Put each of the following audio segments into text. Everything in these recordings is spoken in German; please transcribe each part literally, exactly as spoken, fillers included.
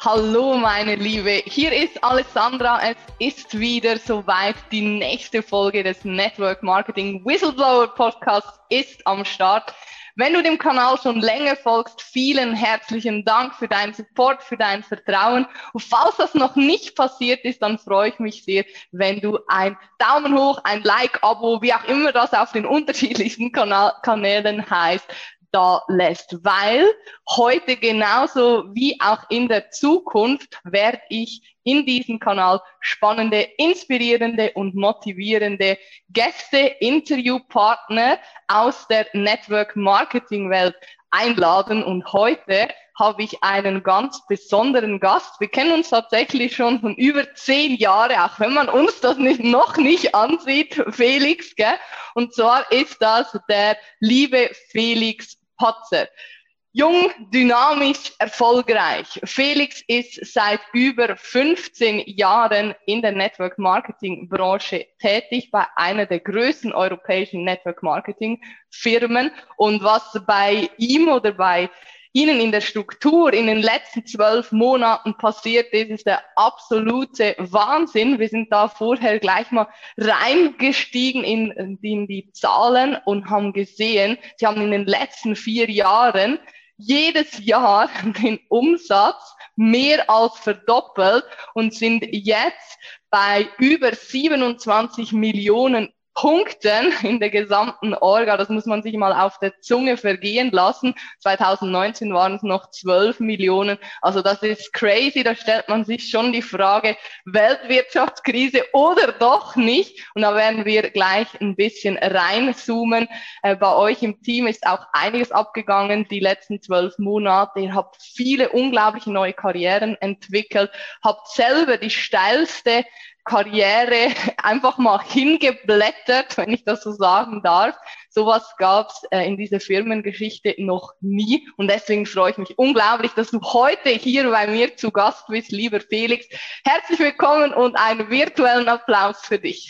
Hallo meine Liebe, hier ist Alessandra, es ist wieder soweit, die nächste Folge des Network Marketing Whistleblower Podcasts ist am Start. Wenn du dem Kanal schon länger folgst, vielen herzlichen Dank für deinen Support, für dein Vertrauen. Und falls das noch nicht passiert ist, dann freue ich mich sehr, wenn du ein Daumen hoch, ein Like, Abo, wie auch immer das auf den unterschiedlichsten Kanal- Kanälen heißt, da lässt, weil heute genauso wie auch in der Zukunft werde ich in diesem Kanal spannende, inspirierende und motivierende Gäste, Interviewpartner aus der Network Marketing Welt einladen und heute habe ich einen ganz besonderen Gast. Wir kennen uns tatsächlich schon von über zehn Jahren, auch wenn man uns das nicht, noch nicht ansieht, Felix, gell? Und zwar ist das der liebe Felix Patzer. Jung, dynamisch, erfolgreich. Felix ist seit über fünfzehn Jahren in der Network Marketing Branche tätig bei einer der größten europäischen Network Marketing Firmen. Und was bei ihm oder bei Ihnen in der Struktur in den letzten zwölf Monaten passiert ist, ist der absolute Wahnsinn. Wir sind da vorher gleich mal reingestiegen in, in die Zahlen und haben gesehen, Sie haben in den letzten vier Jahren jedes Jahr den Umsatz mehr als verdoppelt und sind jetzt bei über siebenundzwanzig Millionen Punkten in der gesamten Orga. Das muss man sich mal auf der Zunge vergehen lassen. zwanzig neunzehn waren es noch zwölf Millionen. Also das ist crazy. Da stellt man sich schon die Frage, Weltwirtschaftskrise oder doch nicht. Und da werden wir gleich ein bisschen reinzoomen. Äh, bei euch im Team ist auch einiges abgegangen die letzten zwölf Monate. Ihr habt viele unglaubliche neue Karrieren entwickelt, habt selber die steilste Karriere einfach mal hingeblättert, wenn ich das so sagen darf. Sowas gab's äh, in dieser Firmengeschichte noch nie und deswegen freue ich mich unglaublich, dass du heute hier bei mir zu Gast bist, lieber Felix. Herzlich willkommen und einen virtuellen Applaus für dich.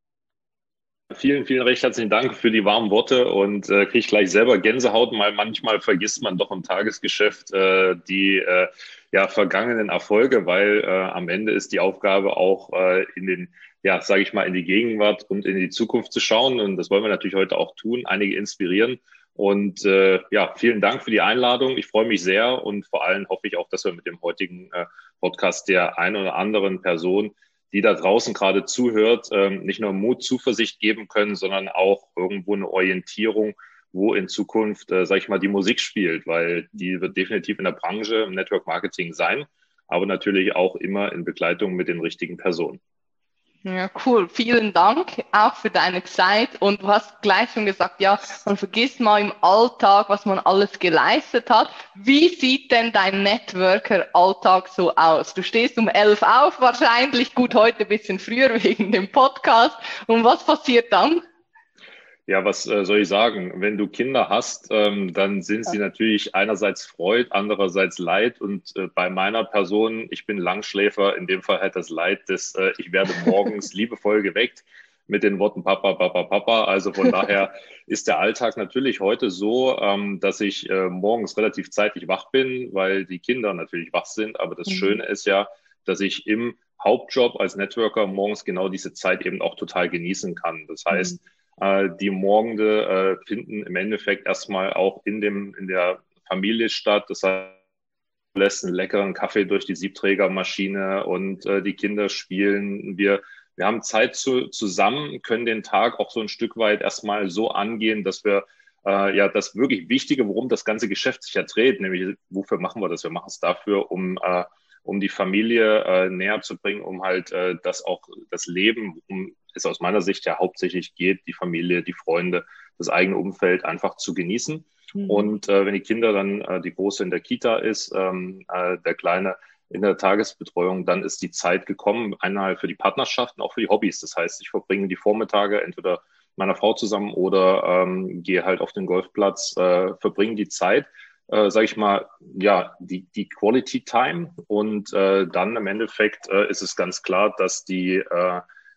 Vielen, vielen recht herzlichen Dank für die warmen Worte und äh, kriege ich gleich selber Gänsehaut, weil manchmal vergisst man doch im Tagesgeschäft äh, die äh, ja, vergangenen Erfolge, weil äh, am Ende ist die Aufgabe auch äh, in den, ja, sage ich mal, in die Gegenwart und in die Zukunft zu schauen und das wollen wir natürlich heute auch tun, einige inspirieren und äh, ja, vielen Dank für die Einladung. Ich freue mich sehr und vor allem hoffe ich auch, dass wir mit dem heutigen äh, Podcast der einen oder anderen Person, die da draußen gerade zuhört, ähm, nicht nur Mut, Zuversicht geben können, sondern auch irgendwo eine Orientierung, wo in Zukunft, äh, sage ich mal, die Musik spielt, weil die wird definitiv in der Branche im Network Marketing sein, aber natürlich auch immer in Begleitung mit den richtigen Personen. Ja, cool. Vielen Dank auch für deine Zeit. Und du hast gleich schon gesagt, ja, man vergisst mal im Alltag, was man alles geleistet hat. Wie sieht denn dein Networker-Alltag so aus? Du stehst um elf auf, wahrscheinlich, gut, heute ein bisschen früher wegen dem Podcast. Und was passiert dann? Ja, was äh, soll ich sagen? Wenn du Kinder hast, ähm, dann sind sie natürlich einerseits Freud, andererseits Leid. Und äh, bei meiner Person, ich bin Langschläfer, in dem Fall halt das Leid, dass äh, ich werde morgens liebevoll geweckt mit den Worten Papa, Papa, Papa. Also von daher ist der Alltag natürlich heute so, ähm, dass ich äh, morgens relativ zeitig wach bin, weil die Kinder natürlich wach sind. Aber das Mhm. Schöne ist ja, dass ich im Hauptjob als Networker morgens genau diese Zeit eben auch total genießen kann. Das heißt, mhm. Die Morgende äh, finden im Endeffekt erstmal auch in dem in der Familie statt. Das heißt, du lässt einen leckeren Kaffee durch die Siebträgermaschine und äh, die Kinder spielen. Wir, wir haben Zeit zu, zusammen, können den Tag auch so ein Stück weit erstmal so angehen, dass wir äh, ja das wirklich Wichtige, worum das ganze Geschäft sich ja dreht, nämlich wofür machen wir das? Wir machen es dafür, um äh, um die Familie äh, näher zu bringen, um halt äh, das auch das Leben, um es aus meiner Sicht ja hauptsächlich geht, die Familie, die Freunde, das eigene Umfeld einfach zu genießen. Mhm. Und äh, wenn die Kinder dann, äh, die Große in der Kita ist, ähm, äh, der Kleine in der Tagesbetreuung, dann ist die Zeit gekommen, einmal für die Partnerschaften, auch für die Hobbys. Das heißt, ich verbringe die Vormittage entweder mit meiner Frau zusammen oder ähm, gehe halt auf den Golfplatz, äh, verbringe die Zeit, Äh, sage ich mal, ja, die, die Quality Time und äh, dann im Endeffekt äh, ist es ganz klar, dass die, äh,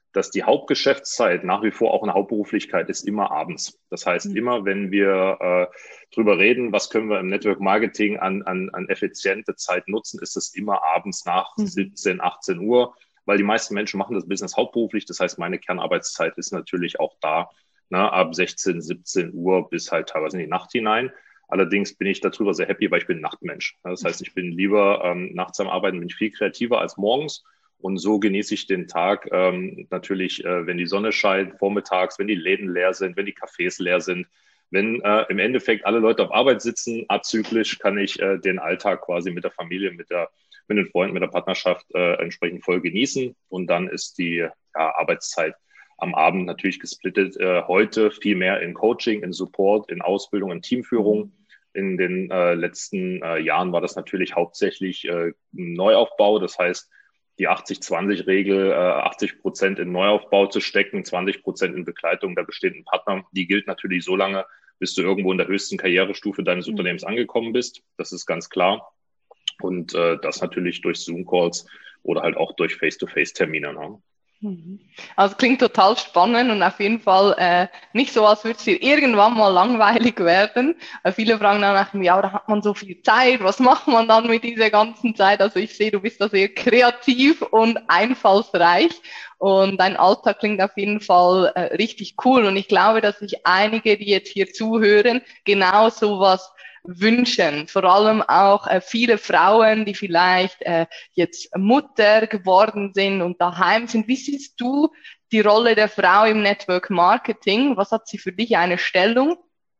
dass die Hauptgeschäftszeit nach wie vor auch eine Hauptberuflichkeit ist, immer abends. Das heißt, immer wenn wir äh, drüber reden, was können wir im Network Marketing an, an, an effiziente Zeit nutzen, ist es immer abends nach siebzehn, achtzehn Uhr, weil die meisten Menschen machen das Business hauptberuflich. Das heißt, meine Kernarbeitszeit ist natürlich auch da, ne, ab sechzehn, siebzehn Uhr bis halt teilweise in die Nacht hinein. Allerdings bin ich darüber sehr happy, weil ich bin ein Nachtmensch. Das heißt, ich bin lieber ähm, nachts am Arbeiten, bin ich viel kreativer als morgens. Und so genieße ich den Tag ähm, natürlich, äh, wenn die Sonne scheint, vormittags, wenn die Läden leer sind, wenn die Cafés leer sind. Wenn äh, im Endeffekt alle Leute auf Arbeit sitzen, azyklisch, kann ich äh, den Alltag quasi mit der Familie, mit der, mit den Freunden, mit der Partnerschaft äh, entsprechend voll genießen. Und dann ist die ja, Arbeitszeit am Abend natürlich gesplittet. Äh, heute viel mehr in Coaching, in Support, in Ausbildung, in Teamführung. In den äh, letzten äh, Jahren war das natürlich hauptsächlich äh, Neuaufbau. Das heißt, die achtzig zwanzig Regel, äh, achtzig Prozent in Neuaufbau zu stecken, zwanzig Prozent in Begleitung der bestehenden Partner, die gilt natürlich so lange, bis du irgendwo in der höchsten Karrierestufe deines mhm. Unternehmens angekommen bist. Das ist ganz klar. Und äh, das natürlich durch Zoom-Calls oder halt auch durch Face-to-Face-Termine. Ne? Also klingt total spannend und auf jeden Fall äh, nicht so, als würde es dir irgendwann mal langweilig werden. Äh, viele fragen dann nach dem, ja, da hat man so viel Zeit, was macht man dann mit dieser ganzen Zeit? Also ich sehe, du bist da sehr kreativ und einfallsreich und dein Alltag klingt auf jeden Fall äh, richtig cool und ich glaube, dass sich einige, die jetzt hier zuhören, genau sowas wünschen. Vor allem auch äh, viele Frauen, die vielleicht äh, jetzt Mutter geworden sind und daheim sind. Wie siehst du die Rolle der Frau im Network Marketing? Was hat sie für dich eine Stellung?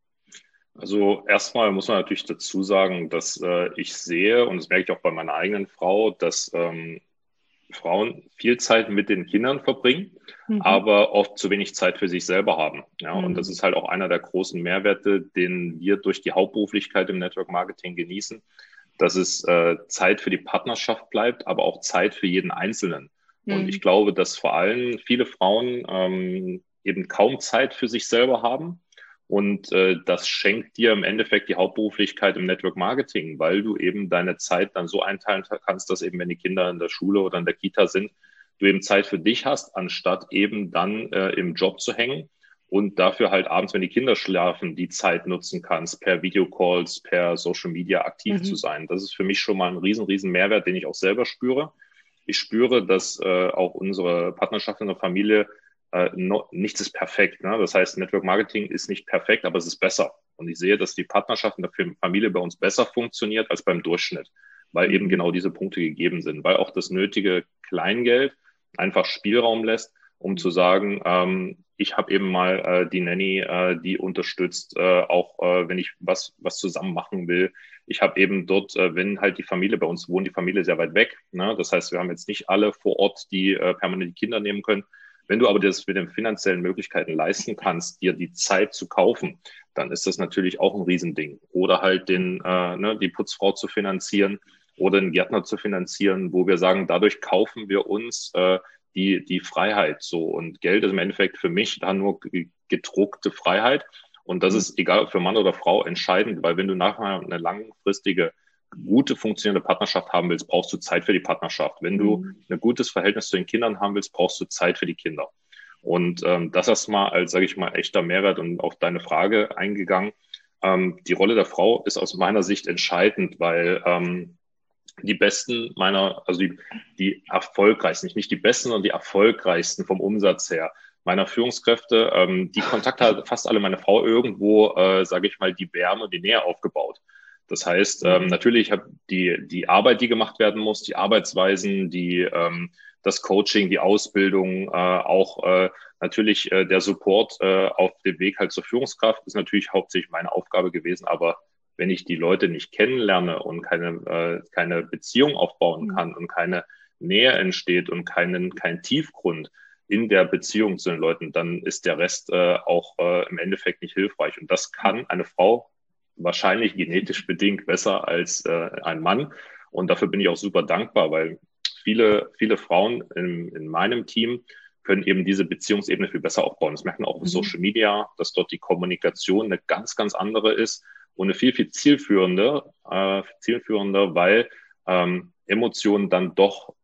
Also erstmal muss man natürlich dazu sagen, dass äh, ich sehe, und das merke ich auch bei meiner eigenen Frau, dass ähm, Frauen viel Zeit mit den Kindern verbringen, mhm. aber oft zu wenig Zeit für sich selber haben. Ja, mhm. Und das ist halt auch einer der großen Mehrwerte, den wir durch die Hauptberuflichkeit im Network Marketing genießen, dass es äh, Zeit für die Partnerschaft bleibt, aber auch Zeit für jeden Einzelnen. Mhm. Und ich glaube, dass vor allem viele Frauen ähm, eben kaum Zeit für sich selber haben. Und äh, das schenkt dir im Endeffekt die Hauptberuflichkeit im Network Marketing, weil du eben deine Zeit dann so einteilen kannst, dass eben, wenn die Kinder in der Schule oder in der Kita sind, du eben Zeit für dich hast, anstatt eben dann äh, im Job zu hängen und dafür halt abends, wenn die Kinder schlafen, die Zeit nutzen kannst, per Videocalls, per Social Media aktiv mhm. zu sein. Das ist für mich schon mal ein riesen, riesen Mehrwert, den ich auch selber spüre. Ich spüre, dass äh, auch unsere Partnerschaft in der Familie Uh, no, nichts ist perfekt. Ne? Das heißt, Network Marketing ist nicht perfekt, aber es ist besser. Und ich sehe, dass die Partnerschaft in der Familie bei uns besser funktioniert als beim Durchschnitt, weil eben genau diese Punkte gegeben sind, weil auch das nötige Kleingeld einfach Spielraum lässt, um zu sagen, ähm, ich habe eben mal äh, die Nanny, äh, die unterstützt, äh, auch äh, wenn ich was, was zusammen machen will. Ich habe eben dort, äh, wenn halt die Familie, bei uns wohnt die Familie sehr weit weg. Ne? Das heißt, wir haben jetzt nicht alle vor Ort, die äh, permanent die Kinder nehmen können. Wenn du aber das mit den finanziellen Möglichkeiten leisten kannst, dir die Zeit zu kaufen, dann ist das natürlich auch ein Riesending. Oder halt den, äh, ne, die Putzfrau zu finanzieren oder den Gärtner zu finanzieren, wo wir sagen, dadurch kaufen wir uns äh, die, die Freiheit. So. Und Geld ist im Endeffekt für mich da nur gedruckte Freiheit. Und das ist, egal ob für Mann oder Frau, entscheidend, weil wenn du nachher eine langfristige gute funktionierende Partnerschaft haben willst, brauchst du Zeit für die Partnerschaft. Wenn du ein gutes Verhältnis zu den Kindern haben willst, brauchst du Zeit für die Kinder. Und ähm, das erstmal als, sage ich mal, echter Mehrwert und auf deine Frage eingegangen. Ähm, die Rolle der Frau ist aus meiner Sicht entscheidend, weil ähm, die besten meiner, also die, die erfolgreichsten, nicht, nicht die besten, sondern die erfolgreichsten vom Umsatz her meiner Führungskräfte, ähm, die Kontakte hat fast alle meine Frau irgendwo, äh, sage ich mal, die Wärme, die Nähe aufgebaut. Das heißt, ähm, natürlich habe die die Arbeit, die gemacht werden muss, die Arbeitsweisen, die ähm, das Coaching, die Ausbildung, äh, auch äh, natürlich äh, der Support äh, auf dem Weg halt zur Führungskraft ist natürlich hauptsächlich meine Aufgabe gewesen. Aber wenn ich die Leute nicht kennenlerne und keine äh, keine Beziehung aufbauen kann und keine Nähe entsteht und keinen kein Tiefgrund in der Beziehung zu den Leuten, dann ist der Rest äh, auch äh, im Endeffekt nicht hilfreich. Und das kann eine Frau wahrscheinlich genetisch bedingt besser als äh, ein Mann. Und dafür bin ich auch super dankbar, weil viele, viele Frauen in, in meinem Team können eben diese Beziehungsebene viel besser aufbauen. Das merken wir auch in Social Media, dass dort die Kommunikation eine ganz, ganz andere ist und eine viel, viel zielführende, äh, zielführender, weil ähm, Emotionen dann doch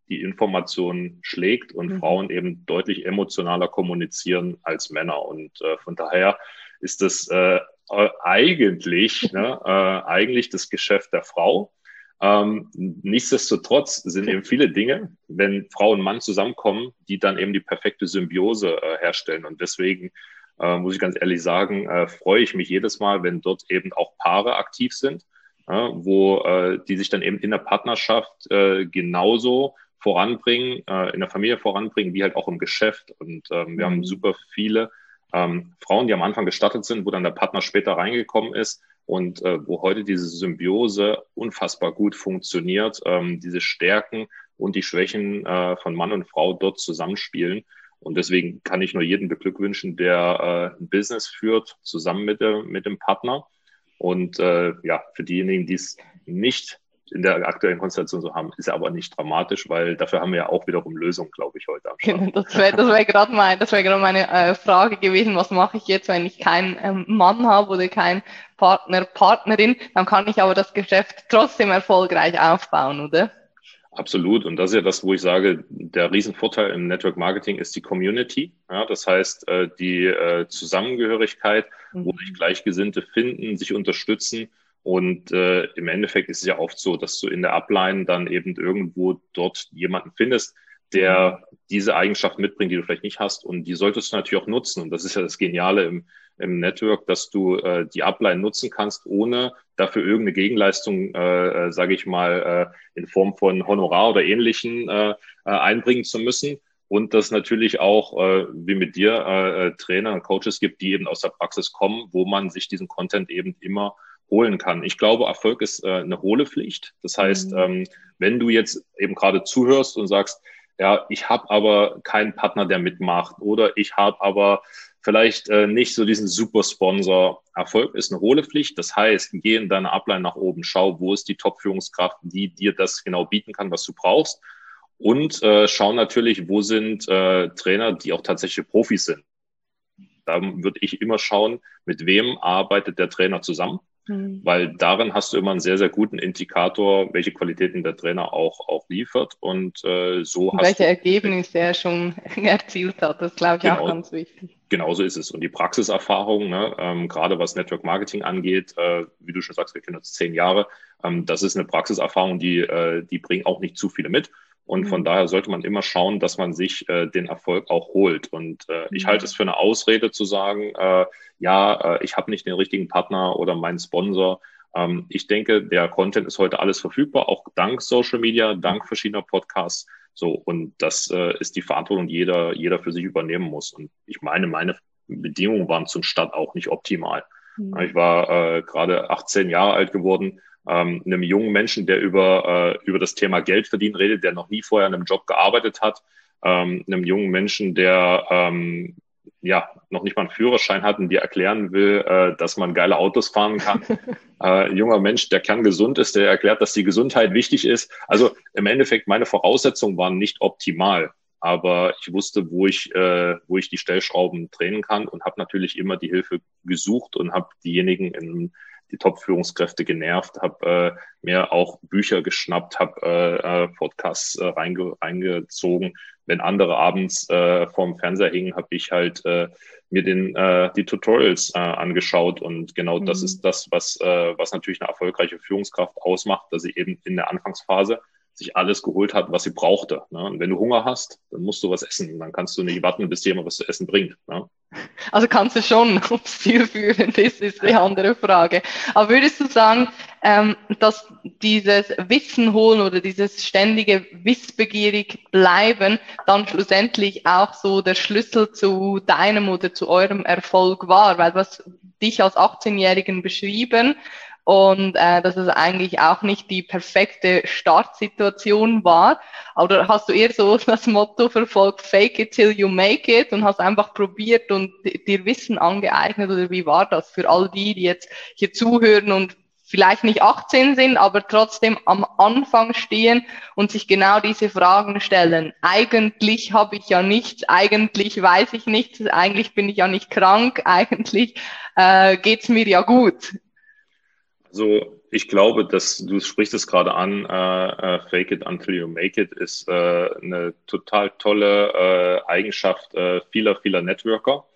die Information schlägt und mhm. Frauen eben deutlich emotionaler kommunizieren als Männer. Und äh, von daher ist das äh, eigentlich, ne, äh, eigentlich das Geschäft der Frau. Ähm, nichtsdestotrotz sind eben viele Dinge, wenn Frau und Mann zusammenkommen, die dann eben die perfekte Symbiose äh, herstellen. Und deswegen äh, muss ich ganz ehrlich sagen, äh, freue ich mich jedes Mal, wenn dort eben auch Paare aktiv sind, äh, wo äh, die sich dann eben in der Partnerschaft äh, genauso voranbringen, äh, in der Familie voranbringen, wie halt auch im Geschäft. Und ähm, wir mhm. haben super viele ähm, Frauen, die am Anfang gestartet sind, wo dann der Partner später reingekommen ist und äh, wo heute diese Symbiose unfassbar gut funktioniert, ähm, diese Stärken und die Schwächen äh, von Mann und Frau dort zusammenspielen. Und deswegen kann ich nur jeden beglückwünschen, der äh, ein Business führt, zusammen mit, der, mit dem Partner. Und äh, ja, für diejenigen, die es nicht in der aktuellen Konstellation so haben, ist aber nicht dramatisch, weil dafür haben wir ja auch wiederum Lösungen, glaube ich, heute am Start. Genau, das wäre das wär gerade mein, das wär meine äh, Frage gewesen, was mache ich jetzt, wenn ich keinen ähm, Mann habe oder keinen Partner, Partnerin, dann kann ich aber das Geschäft trotzdem erfolgreich aufbauen, oder? Absolut. Und das ist ja das, wo ich sage, der Riesenvorteil im Network Marketing ist die Community. Ja, das heißt, äh, die äh, Zusammengehörigkeit, mhm. wo sich Gleichgesinnte finden, sich unterstützen. Und äh, im Endeffekt ist es ja oft so, dass du in der Upline dann eben irgendwo dort jemanden findest, der diese Eigenschaft mitbringt, die du vielleicht nicht hast. Und die solltest du natürlich auch nutzen. Und das ist ja das Geniale im, im Network, dass du äh, die Upline nutzen kannst, ohne dafür irgendeine Gegenleistung, äh, sage ich mal, äh, in Form von Honorar oder Ähnlichem äh, äh, einbringen zu müssen. Und dass natürlich auch, äh, wie mit dir, äh, Trainer und Coaches gibt, die eben aus der Praxis kommen, wo man sich diesen Content eben immer holen kann. Ich glaube, Erfolg ist äh, eine hohle Pflicht. Das heißt, mhm. ähm, wenn du jetzt eben gerade zuhörst und sagst, ja, ich habe aber keinen Partner, der mitmacht, oder ich habe aber vielleicht äh, nicht so diesen Super-Sponsor. Erfolg ist eine hohle Pflicht. Das heißt, geh in deine Upline nach oben, schau, wo ist die Top-Führungskraft, die dir das genau bieten kann, was du brauchst. Und äh, schau natürlich, wo sind äh, Trainer, die auch tatsächlich Profis sind. Da würde ich immer schauen, mit wem arbeitet der Trainer zusammen. Mhm. Weil darin hast du immer einen sehr, sehr guten Indikator, welche Qualitäten der Trainer auch, auch liefert. Und äh, so und hast welche du Ergebnisse er schon erzielt hat, das glaube ich genau, auch ganz wichtig. Genauso ist es. Und die Praxiserfahrung, ne, ähm, gerade was Network Marketing angeht, äh, wie du schon sagst, wir kennen uns zehn Jahre, ähm, das ist eine Praxiserfahrung, die, äh, die bringen auch nicht zu viele mit. Und von mhm. daher sollte man immer schauen, dass man sich äh, den Erfolg auch holt. Und äh, ich mhm. halte es für eine Ausrede zu sagen, äh, ja, äh, ich habe nicht den richtigen Partner oder meinen Sponsor. Ähm, ich denke, der Content ist heute alles verfügbar, auch dank Social Media, dank verschiedener Podcasts. So, und das äh, ist die Verantwortung, die jeder, jeder für sich übernehmen muss. Und ich meine, meine Bedingungen waren zum Start auch nicht optimal. Mhm. Ich war äh, gerade achtzehn Jahre alt geworden. Ähm, einem jungen Menschen, der über, äh, über das Thema Geld verdienen redet, der noch nie vorher in einem Job gearbeitet hat, ähm, einem jungen Menschen, der ähm, ja noch nicht mal einen Führerschein hat und dir erklären will, äh, dass man geile Autos fahren kann. äh, junger Mensch, der kerngesund ist, der erklärt, dass die Gesundheit wichtig ist. Also im Endeffekt, meine Voraussetzungen waren nicht optimal, aber ich wusste, wo ich, äh, wo ich die Stellschrauben drehen kann und habe natürlich immer die Hilfe gesucht und habe diejenigen in die Top-Führungskräfte genervt, habe äh, mir auch Bücher geschnappt, habe äh, Podcasts äh, reinge reingezogen. Wenn andere abends äh, vorm Fernseher hingen, habe ich halt äh, mir den, äh, die Tutorials äh, angeschaut. Und genau mhm. das ist das, was, äh, was natürlich eine erfolgreiche Führungskraft ausmacht, dass sie eben in der Anfangsphase sich alles geholt hat, was sie brauchte. Ne? Und wenn du Hunger hast, dann musst du was essen. Dann kannst du nicht warten, bis dir jemand was zu essen bringt. Ne? Also kannst du schon, ob es zielführend ist, ist die andere Frage. Aber würdest du sagen, ähm, dass dieses Wissen holen oder dieses ständige wissbegierig bleiben dann schlussendlich auch so der Schlüssel zu deinem oder zu eurem Erfolg war? Weil was dich als achtzehnjährigen beschrieben, und äh, dass es eigentlich auch nicht die perfekte Startsituation war. Oder hast du eher so das Motto verfolgt, fake it till you make it, und hast einfach probiert und dir Wissen angeeignet? Oder wie war das für all die, die jetzt hier zuhören und vielleicht nicht achtzehn sind, aber trotzdem am Anfang stehen und sich genau diese Fragen stellen? Eigentlich habe ich ja nichts, eigentlich weiß ich nichts, eigentlich bin ich ja nicht krank, eigentlich äh, geht's mir ja gut. So, ich glaube, dass du sprichst es gerade an, äh, äh, Fake it until you make it ist äh, eine total tolle äh, Eigenschaft äh, vieler, vieler Networker.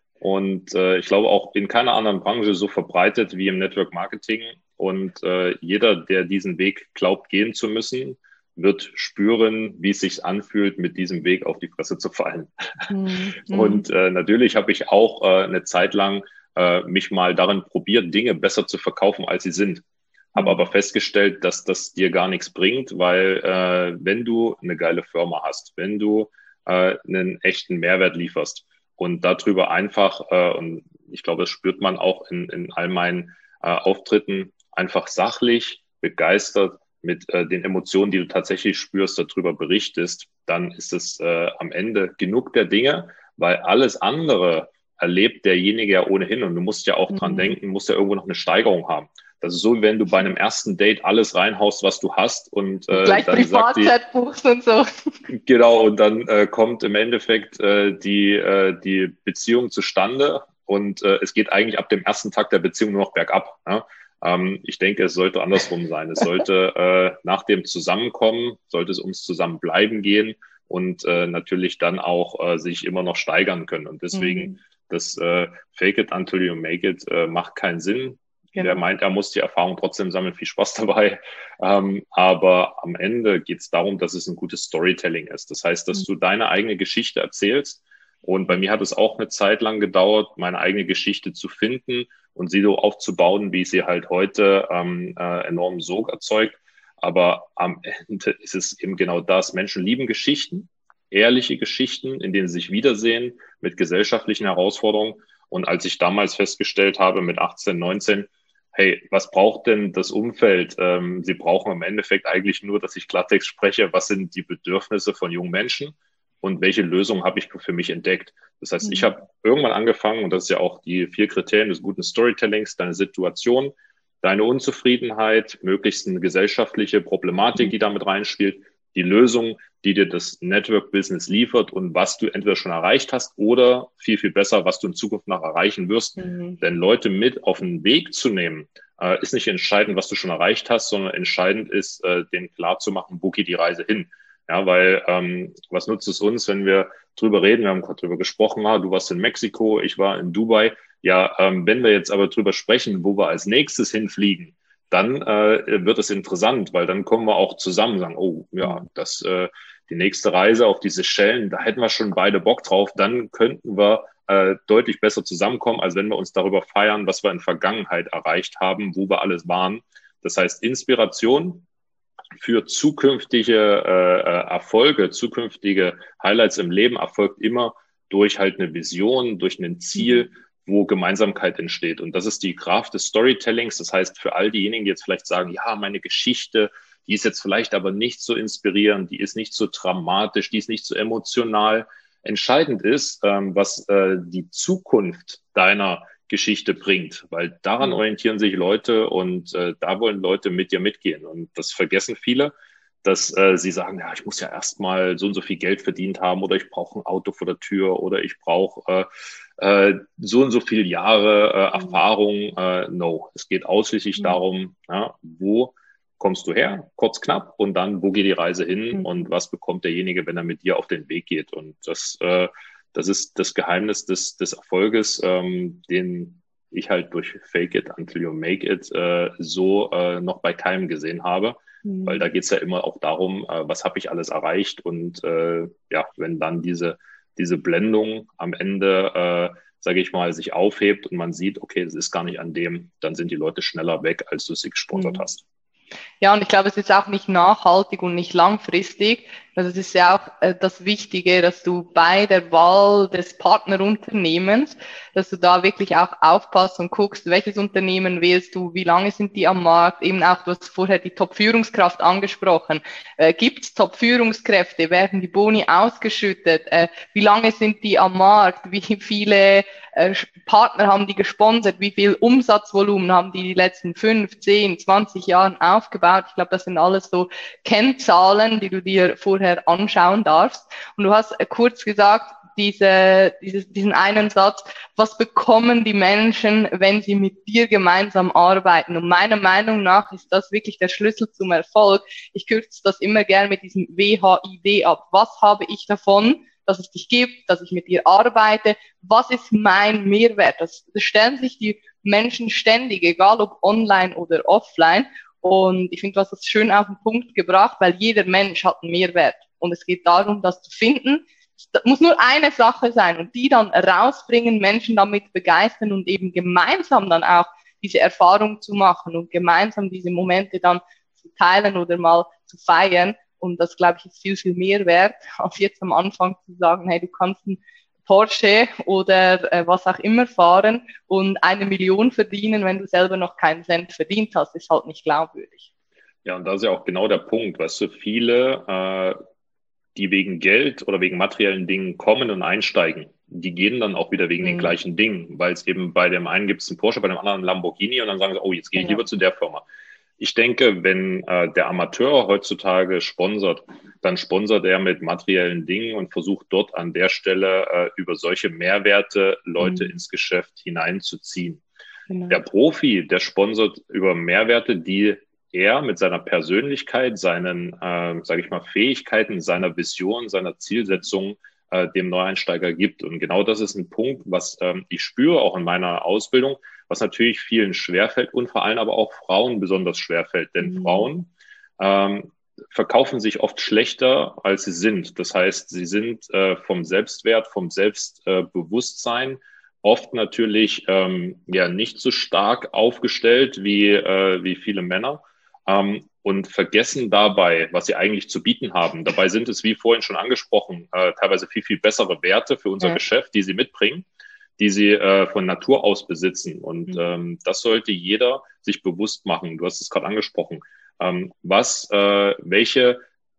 Und äh, ich glaube auch in keiner anderen Branche so verbreitet wie im Network Marketing. Und äh, jeder, der diesen Weg glaubt, gehen zu müssen, wird spüren, wie es sich anfühlt, mit diesem Weg auf die Fresse zu fallen. Mhm. Und äh, natürlich habe ich auch äh, eine Zeit lang äh, mich mal darin probiert, Dinge besser zu verkaufen, als sie sind. Habe aber festgestellt, dass das dir gar nichts bringt, weil äh, wenn du eine geile Firma hast, wenn du äh, einen echten Mehrwert lieferst und darüber einfach, äh, und ich glaube, das spürt man auch in, in all meinen äh, Auftritten, einfach sachlich, begeistert, mit äh, den Emotionen, die du tatsächlich spürst, darüber berichtest, dann ist es äh, am Ende genug der Dinge, weil alles andere erlebt derjenige ja ohnehin und du musst ja auch mhm. dran denken, musst ja irgendwo noch eine Steigerung haben. Das ist so, wie wenn du bei einem ersten Date alles reinhaust, was du hast und äh, gleich dann sagt die, buchst und so. Genau, und dann äh, kommt im Endeffekt äh, die, äh, die Beziehung zustande und äh, es geht eigentlich ab dem ersten Tag der Beziehung nur noch bergab. Ja? Ähm, ich denke, es sollte andersrum sein. Es sollte äh, nach dem Zusammenkommen, sollte es ums Zusammenbleiben gehen und äh, natürlich dann auch äh, sich immer noch steigern können. Und deswegen, mhm. das äh, Fake it until you make it äh, macht keinen Sinn. Genau. Der meint, er muss die Erfahrung trotzdem sammeln, viel Spaß dabei. Ähm, aber am Ende geht es darum, dass es ein gutes Storytelling ist. Das heißt, dass mhm. du deine eigene Geschichte erzählst. Und bei mir hat es auch eine Zeit lang gedauert, meine eigene Geschichte zu finden und sie so aufzubauen, wie sie halt heute ähm, äh, enormen Sog erzeugt. Aber am Ende ist es eben genau das. Menschen lieben Geschichten, ehrliche Geschichten, in denen sie sich wiedersehen mit gesellschaftlichen Herausforderungen. Und als ich damals festgestellt habe mit achtzehn, neunzehn, hey, was braucht denn das Umfeld? Ähm, sie brauchen im Endeffekt eigentlich nur, dass ich Klartext spreche. Was sind die Bedürfnisse von jungen Menschen? Und welche Lösung habe ich für mich entdeckt? Das heißt, mhm. ich habe irgendwann angefangen, und das ist ja auch die vier Kriterien des guten Storytellings, deine Situation, deine Unzufriedenheit, möglichst eine gesellschaftliche Problematik, mhm. die damit reinspielt, die Lösung, die dir das Network-Business liefert und was du entweder schon erreicht hast oder viel, viel besser, was du in Zukunft noch erreichen wirst. Mhm. Denn Leute mit auf den Weg zu nehmen, äh, ist nicht entscheidend, was du schon erreicht hast, sondern entscheidend ist, äh, denen klar zu machen, wo geht die Reise hin. Ja, weil ähm, was nutzt es uns, wenn wir drüber reden? Wir haben gerade drüber gesprochen, ah, du warst in Mexiko, ich war in Dubai. Ja, ähm, wenn wir jetzt aber drüber sprechen, wo wir als nächstes hinfliegen, dann äh, wird es interessant, weil dann kommen wir auch zusammen und sagen, oh ja, das äh, die nächste Reise auf diese Seychellen, da hätten wir schon beide Bock drauf, dann könnten wir äh, deutlich besser zusammenkommen, als wenn wir uns darüber feiern, was wir in der Vergangenheit erreicht haben, wo wir alles waren. Das heißt, Inspiration für zukünftige äh, Erfolge, zukünftige Highlights im Leben erfolgt immer durch halt eine Vision, durch ein Ziel, wo Gemeinsamkeit entsteht. Und das ist die Kraft des Storytellings. Das heißt, für all diejenigen, die jetzt vielleicht sagen, ja, meine Geschichte, die ist jetzt vielleicht aber nicht so inspirierend, die ist nicht so dramatisch, die ist nicht so emotional. Entscheidend ist, ähm, was äh, die Zukunft deiner Geschichte bringt, weil daran orientieren sich Leute und äh, da wollen Leute mit dir mitgehen. Und das vergessen viele, dass äh, sie sagen, ja, ich muss ja erstmal so und so viel Geld verdient haben oder ich brauche ein Auto vor der Tür oder ich brauche äh, äh, so und so viele Jahre äh, Erfahrung. Äh, no, es geht ausschließlich mhm. darum, ja, wo kommst du her, kurz knapp, und dann, wo geht die Reise hin mhm. und was bekommt derjenige, wenn er mit dir auf den Weg geht. Und das äh, Das ist das Geheimnis des, des Erfolges, ähm, den ich halt durch Fake it until you make it äh, so äh, noch bei keinem gesehen habe. Mhm. Weil da geht's ja immer auch darum, äh, was habe ich alles erreicht. Und äh, ja, wenn dann diese, diese Blendung am Ende, äh, sage ich mal, sich aufhebt und man sieht, okay, es ist gar nicht an dem, dann sind die Leute schneller weg, als du sie gesponsert mhm. hast. Ja, und ich glaube, es ist auch nicht nachhaltig und nicht langfristig. Also es ist ja auch äh, das Wichtige, dass du bei der Wahl des Partnerunternehmens, dass du da wirklich auch aufpasst und guckst, welches Unternehmen wählst du, wie lange sind die am Markt, eben auch, du hast vorher die Top-Führungskraft angesprochen. Äh, Gibt es Top-Führungskräfte, werden die Boni ausgeschüttet, äh, wie lange sind die am Markt, wie viele äh, Partner haben die gesponsert, wie viel Umsatzvolumen haben die die letzten fünf, zehn, zwanzig Jahren aufgebaut. Ich glaube, das sind alles so Kennzahlen, die du dir vorher anschauen darfst. Und du hast kurz gesagt, diese, dieses, diesen einen Satz, was bekommen die Menschen, wenn sie mit dir gemeinsam arbeiten? Und meiner Meinung nach ist das wirklich der Schlüssel zum Erfolg. Ich kürze das immer gern mit diesem W H I D ab. Was habe ich davon, dass es dich gibt, dass ich mit dir arbeite? Was ist mein Mehrwert? Das, das stellen sich die Menschen ständig, egal ob online oder offline. Und ich finde, du hast das schön auf den Punkt gebracht, weil jeder Mensch hat einen Mehrwert. Und es geht darum, das zu finden. Es muss nur eine Sache sein und die dann rausbringen, Menschen damit begeistern und eben gemeinsam dann auch diese Erfahrung zu machen und gemeinsam diese Momente dann zu teilen oder mal zu feiern. Und das, glaube ich, ist viel, viel mehr wert, als jetzt am Anfang zu sagen, hey, du kannst einen Porsche oder äh, was auch immer fahren und eine Million verdienen, wenn du selber noch keinen Cent verdient hast, ist halt nicht glaubwürdig. Ja, und das ist ja auch genau der Punkt, weißt du, viele, äh, die wegen Geld oder wegen materiellen Dingen kommen und einsteigen, die gehen dann auch wieder wegen mhm. den gleichen Dingen, weil es eben bei dem einen gibt es einen Porsche, bei dem anderen einen Lamborghini und dann sagen sie, oh, jetzt gehe ich ja. lieber zu der Firma. Ich denke, wenn äh, der Amateur heutzutage sponsert, dann sponsert er mit materiellen Dingen und versucht dort an der Stelle äh, über solche Mehrwerte Leute mhm. ins Geschäft hineinzuziehen. Genau. Der Profi, der sponsert über Mehrwerte, die er mit seiner Persönlichkeit, seinen, äh, sage ich mal, Fähigkeiten, seiner Vision, seiner Zielsetzung äh, dem Neueinsteiger gibt. Und genau das ist ein Punkt, was ähm, ich spüre, auch in meiner Ausbildung, was natürlich vielen schwerfällt und vor allem aber auch Frauen besonders schwerfällt. Denn mhm. Frauen ähm, verkaufen sich oft schlechter, als sie sind. Das heißt, sie sind äh, vom Selbstwert, vom Selbstbewusstsein oft natürlich ähm, ja nicht so stark aufgestellt wie, äh, wie viele Männer. Ähm, und vergessen dabei, was sie eigentlich zu bieten haben. Dabei sind es, wie vorhin schon angesprochen, äh, teilweise viel, viel bessere Werte für unser ja. Geschäft, die sie mitbringen, die sie äh, von Natur aus besitzen. Und mhm. ähm, das sollte jeder sich bewusst machen. Du hast es gerade angesprochen. Ähm, was, äh, welche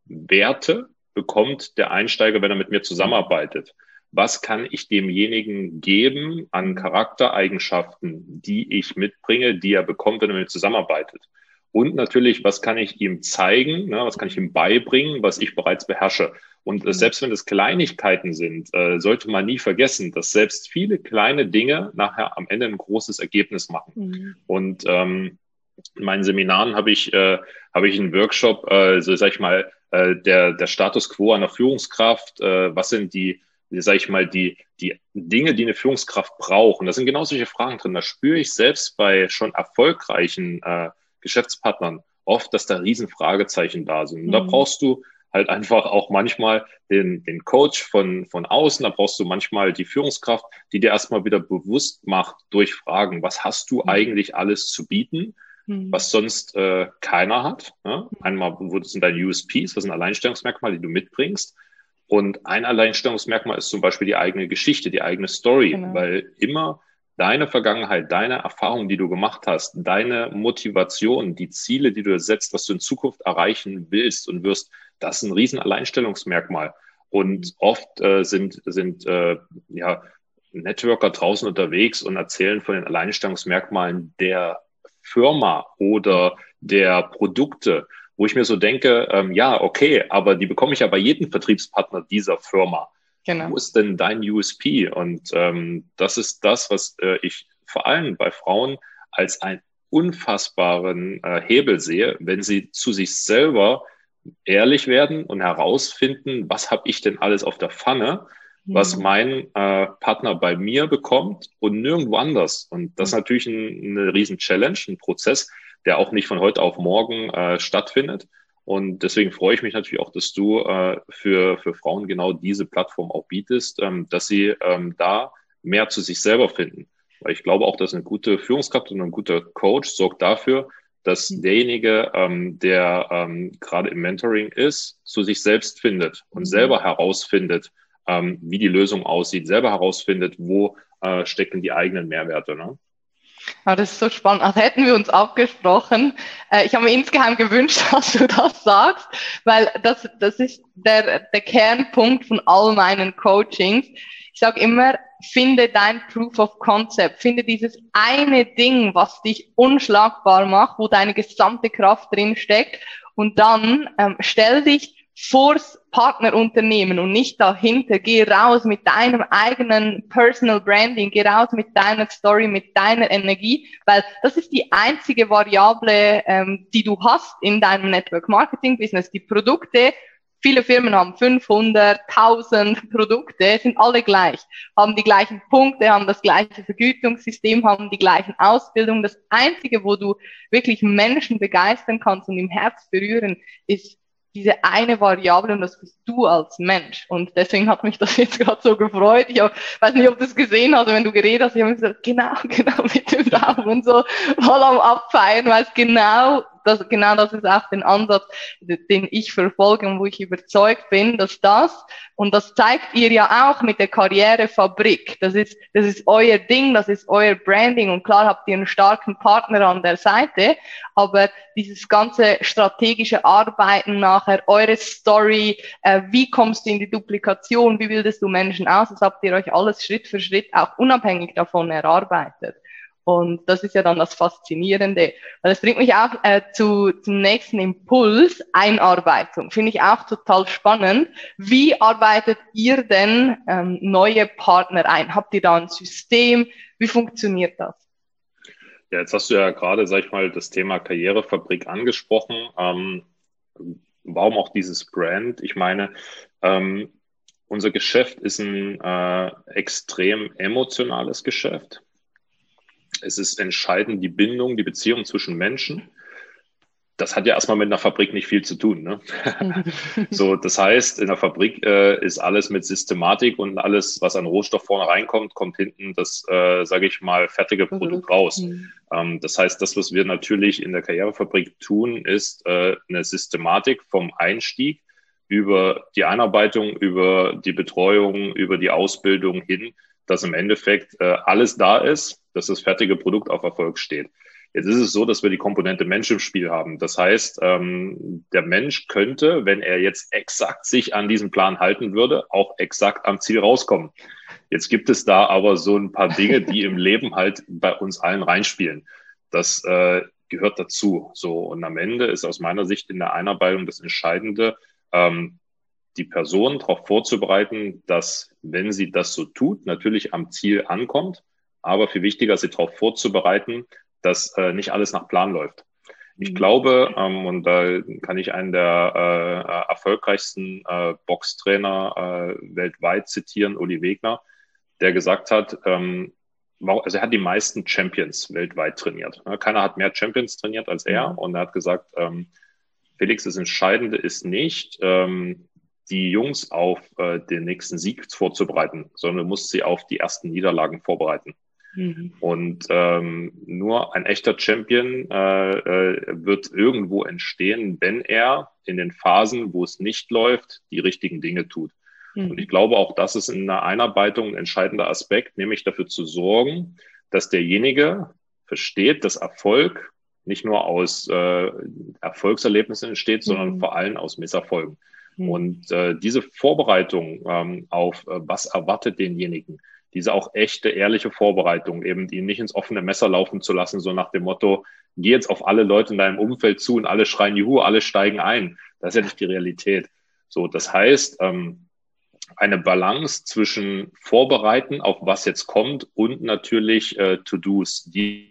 Werte bekommt der Einsteiger, wenn er mit mir zusammenarbeitet? Was kann ich demjenigen geben an Charaktereigenschaften, die ich mitbringe, die er bekommt, wenn er mit mir zusammenarbeitet? Und natürlich, was kann ich ihm zeigen, ne, was kann ich ihm beibringen, was ich bereits beherrsche? Und äh, selbst wenn es Kleinigkeiten sind, äh, sollte man nie vergessen, dass selbst viele kleine Dinge nachher am Ende ein großes Ergebnis machen. Mhm. Und ähm, in meinen Seminaren habe ich, äh, habe ich einen Workshop, äh, so sag ich mal, äh, der, der Status quo einer Führungskraft, äh, was sind die, sag ich mal, die, die Dinge, die eine Führungskraft braucht. Und da sind genau solche Fragen drin. Da spüre ich selbst bei schon erfolgreichen äh, Geschäftspartnern oft, dass da riesen Fragezeichen da sind. Und mhm. da brauchst du halt einfach auch manchmal den, den Coach von, von außen, da brauchst du manchmal die Führungskraft, die dir erstmal wieder bewusst macht durch Fragen, was hast du mhm. eigentlich alles zu bieten, mhm. was sonst äh, keiner hat. Ne? Einmal, wo sind deine U S Ps, was sind Alleinstellungsmerkmale, die du mitbringst. Und ein Alleinstellungsmerkmal ist zum Beispiel die eigene Geschichte, die eigene Story, genau. weil immer deine Vergangenheit, deine Erfahrungen, die du gemacht hast, deine Motivation, die Ziele, die du setzt, was du in Zukunft erreichen willst und wirst, das ist ein riesen Alleinstellungsmerkmal. Und oft äh, sind, sind äh, ja, Networker draußen unterwegs und erzählen von den Alleinstellungsmerkmalen der Firma oder der Produkte, wo ich mir so denke, ähm, ja, okay, aber die bekomme ich ja bei jedem Vertriebspartner dieser Firma. Genau. Wo ist denn dein U S P? Und ähm, das ist das, was äh, ich vor allem bei Frauen als einen unfassbaren äh, Hebel sehe, wenn sie zu sich selber ehrlich werden und herausfinden, was habe ich denn alles auf der Pfanne, mhm. was mein äh, Partner bei mir bekommt und nirgendwo anders. Und das ist mhm. natürlich ein, eine riesen Challenge, ein Prozess, der auch nicht von heute auf morgen äh, stattfindet. Und deswegen freue ich mich natürlich auch, dass du äh, für, für Frauen genau diese Plattform auch bietest, ähm, dass sie ähm, da mehr zu sich selber finden. Weil ich glaube auch, dass eine gute Führungskraft und ein guter Coach sorgt dafür, dass derjenige, ähm, der ähm, gerade im Mentoring ist, zu sich selbst findet und mhm. selber herausfindet, ähm, wie die Lösung aussieht, selber herausfindet, wo äh, stecken die eigenen Mehrwerte, ne? Ja, das ist so spannend. Als hätten wir uns abgesprochen. Äh, ich habe mir insgeheim gewünscht, dass du das sagst, weil das, das ist der, der Kernpunkt von all meinen Coachings. Ich sage immer, finde dein Proof of Concept. Finde dieses eine Ding, was dich unschlagbar macht, wo deine gesamte Kraft drin steckt. Und dann ähm, stell dich vors Partnerunternehmen und nicht dahinter. Geh raus mit deinem eigenen Personal Branding, geh raus mit deiner Story, mit deiner Energie, weil das ist die einzige Variable, ähm, die du hast in deinem Network Marketing Business. Die Produkte, viele Firmen haben fünfhundert, tausend Produkte, sind alle gleich, haben die gleichen Punkte, haben das gleiche Vergütungssystem, haben die gleichen Ausbildungen. Das Einzige, wo du wirklich Menschen begeistern kannst und im Herz berühren, ist diese eine Variable, und das bist du als Mensch. Und deswegen hat mich das jetzt gerade so gefreut. Ich hab, weiß nicht, ob du es gesehen hast, wenn du geredet hast. Ich habe gesagt, genau, genau mit dem Daumen so voll am Abfeiern, weil es genau das, genau das ist auch den Ansatz, den ich verfolge und wo ich überzeugt bin, dass das, und das zeigt ihr ja auch mit der Karrierefabrik, das ist, das ist euer Ding, das ist euer Branding, und klar habt ihr einen starken Partner an der Seite, aber dieses ganze strategische Arbeiten nachher, eure Story, äh, wie kommst du in die Duplikation, wie bildest du Menschen aus, das habt ihr euch alles Schritt für Schritt auch unabhängig davon erarbeitet. Und das ist ja dann das Faszinierende. Das bringt mich auch äh, zu, zum nächsten Impuls, Einarbeitung. Finde ich auch total spannend. Wie arbeitet ihr denn ähm, neue Partner ein? Habt ihr da ein System? Wie funktioniert das? Ja, jetzt hast du ja gerade, sag ich mal, das Thema Karrierefabrik angesprochen. Ähm, warum auch dieses Brand? Ich meine, ähm, unser Geschäft ist ein äh, extrem emotionales Geschäft. Es ist entscheidend die Bindung, die Beziehung zwischen Menschen. Das hat ja erstmal mit einer Fabrik nicht viel zu tun, ne? So, das heißt, in der Fabrik äh, ist alles mit Systematik, und alles, was an Rohstoff vorne reinkommt, kommt hinten das, äh, sage ich mal, fertige Produkt raus. Mhm. Ähm, das heißt, das, was wir natürlich in der Karrierefabrik tun, ist äh, eine Systematik vom Einstieg über die Einarbeitung, über die Betreuung, über die Ausbildung hin, dass im Endeffekt äh, alles da ist, dass das fertige Produkt auf Erfolg steht. Jetzt ist es so, dass wir die Komponente Mensch im Spiel haben. Das heißt, ähm, der Mensch könnte, wenn er jetzt exakt sich an diesen Plan halten würde, auch exakt am Ziel rauskommen. Jetzt gibt es da aber so ein paar Dinge, die im Leben halt bei uns allen reinspielen. Das äh, gehört dazu. So, und am Ende ist aus meiner Sicht in der Einarbeitung das Entscheidende, ähm, die Person darauf vorzubereiten, dass, wenn sie das so tut, natürlich am Ziel ankommt, aber viel wichtiger, sie darauf vorzubereiten, dass äh, nicht alles nach Plan läuft. Ich mhm. glaube, ähm, und da kann ich einen der äh, erfolgreichsten äh, Boxtrainer äh, weltweit zitieren, Uli Wegner, der gesagt hat, ähm, also er hat die meisten Champions weltweit trainiert. Keiner hat mehr Champions trainiert als er, mhm. und er hat gesagt, ähm, Felix, das Entscheidende ist nicht, ähm, die Jungs auf äh, den nächsten Sieg vorzubereiten, sondern du musst sie auf die ersten Niederlagen vorbereiten. Mhm. Und ähm, nur ein echter Champion äh, äh, wird irgendwo entstehen, wenn er in den Phasen, wo es nicht läuft, die richtigen Dinge tut. Mhm. Und ich glaube, auch das ist in der Einarbeitung ein entscheidender Aspekt, nämlich dafür zu sorgen, dass derjenige versteht, dass Erfolg nicht nur aus äh, Erfolgserlebnissen entsteht, mhm. sondern vor allem aus Misserfolgen. Mhm. Und äh, diese Vorbereitung ähm, auf äh, was erwartet denjenigen, diese auch echte, ehrliche Vorbereitung, eben ihn nicht ins offene Messer laufen zu lassen, so nach dem Motto, geh jetzt auf alle Leute in deinem Umfeld zu und alle schreien Juhu, alle steigen ein. Das ist ja nicht die Realität. So, das heißt, ähm, eine Balance zwischen Vorbereiten auf was jetzt kommt und natürlich äh, To-Dos, die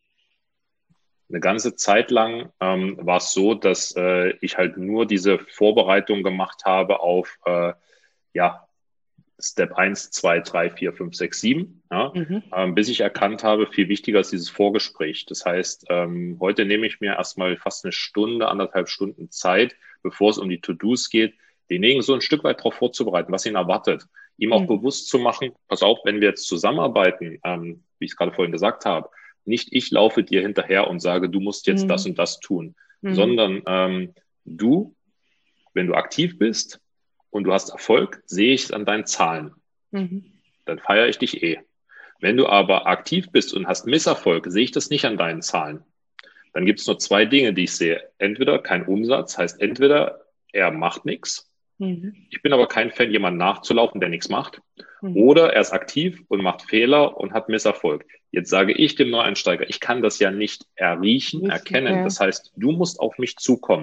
eine ganze Zeit lang ähm, war es so, dass äh, ich halt nur diese Vorbereitung gemacht habe auf, äh, ja, Step eins, zwei, drei, vier, fünf, sechs, sieben, ja, mhm. ähm, bis ich erkannt habe, viel wichtiger ist dieses Vorgespräch. Das heißt, ähm, heute nehme ich mir erstmal fast eine Stunde, anderthalb Stunden Zeit, bevor es um die To-Dos geht, denjenigen so ein Stück weit darauf vorzubereiten, was ihn erwartet. Ihm auch mhm. bewusst zu machen, pass auf, wenn wir jetzt zusammenarbeiten, ähm, wie ich es gerade vorhin gesagt habe, nicht ich laufe dir hinterher und sage, du musst jetzt mhm. das und das tun, mhm. sondern ähm, du, wenn du aktiv bist und du hast Erfolg, sehe ich es an deinen Zahlen. Mhm. Dann feiere ich dich eh. Wenn du aber aktiv bist und hast Misserfolg, sehe ich das nicht an deinen Zahlen. Dann gibt es nur zwei Dinge, die ich sehe. Entweder kein Umsatz, heißt entweder er macht nichts. Mhm. Ich bin aber kein Fan, jemanden nachzulaufen, der nichts macht. Mhm. Oder er ist aktiv und macht Fehler und hat Misserfolg. Jetzt sage ich dem Neueinsteiger, ich kann das ja nicht erriechen, erkennen. Ja. Das heißt, du musst auf mich zukommen.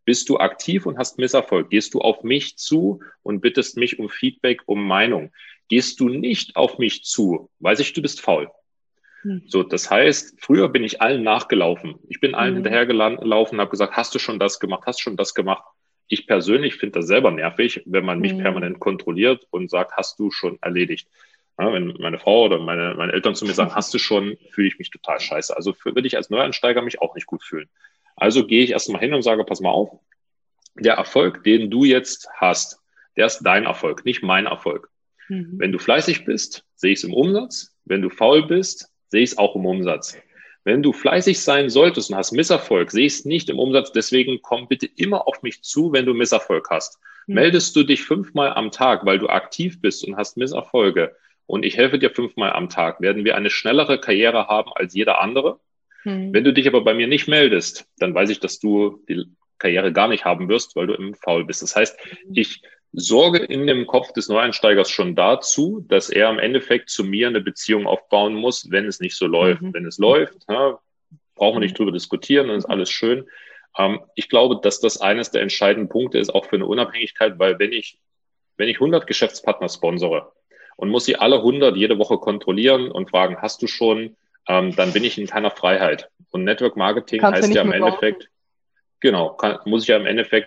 Bist du aktiv und hast Misserfolg? Gehst du auf mich zu und bittest mich um Feedback, um Meinung? Gehst du nicht auf mich zu, weiß ich, du bist faul. Hm. So, das heißt, früher bin ich allen nachgelaufen. Ich bin allen mhm. hinterhergelaufen, habe gesagt, hast du schon das gemacht, hast du schon das gemacht? Ich persönlich finde das selber nervig, wenn man mich mhm. permanent kontrolliert und sagt, hast du schon erledigt? Ja, wenn meine Frau oder meine, meine Eltern zu mir sagen, hast du schon, fühle ich mich total scheiße. Also würde ich als Neueinsteiger mich auch nicht gut fühlen. Also gehe ich erstmal hin und sage, pass mal auf, der Erfolg, den du jetzt hast, der ist dein Erfolg, nicht mein Erfolg. Mhm. Wenn du fleißig bist, sehe ich es im Umsatz. Wenn du faul bist, sehe ich es auch im Umsatz. Wenn du fleißig sein solltest und hast Misserfolg, sehe ich es nicht im Umsatz. Deswegen komm bitte immer auf mich zu, wenn du Misserfolg hast. Mhm. Meldest du dich fünfmal am Tag, weil du aktiv bist und hast Misserfolge und ich helfe dir fünfmal am Tag, werden wir eine schnellere Karriere haben als jeder andere. Mhm. Wenn du dich aber bei mir nicht meldest, dann weiß ich, dass du die Karriere gar nicht haben wirst, weil du im Faul bist. Das heißt, ich sorge in dem Kopf des Neueinsteigers schon dazu, dass er im Endeffekt zu mir eine Beziehung aufbauen muss, wenn es nicht so läuft. Mhm. Wenn es läuft, ja, brauchen wir nicht drüber diskutieren, dann ist alles schön. Ähm, ich glaube, dass das eines der entscheidenden Punkte ist, auch für eine Unabhängigkeit, weil wenn ich, wenn ich hundert Geschäftspartner sponsore und muss sie alle hundert jede Woche kontrollieren und fragen, hast du schon, ähm, dann bin ich in keiner Freiheit. Und Network Marketing Kannst heißt ja im Endeffekt, genau, kann, muss ich ja im Endeffekt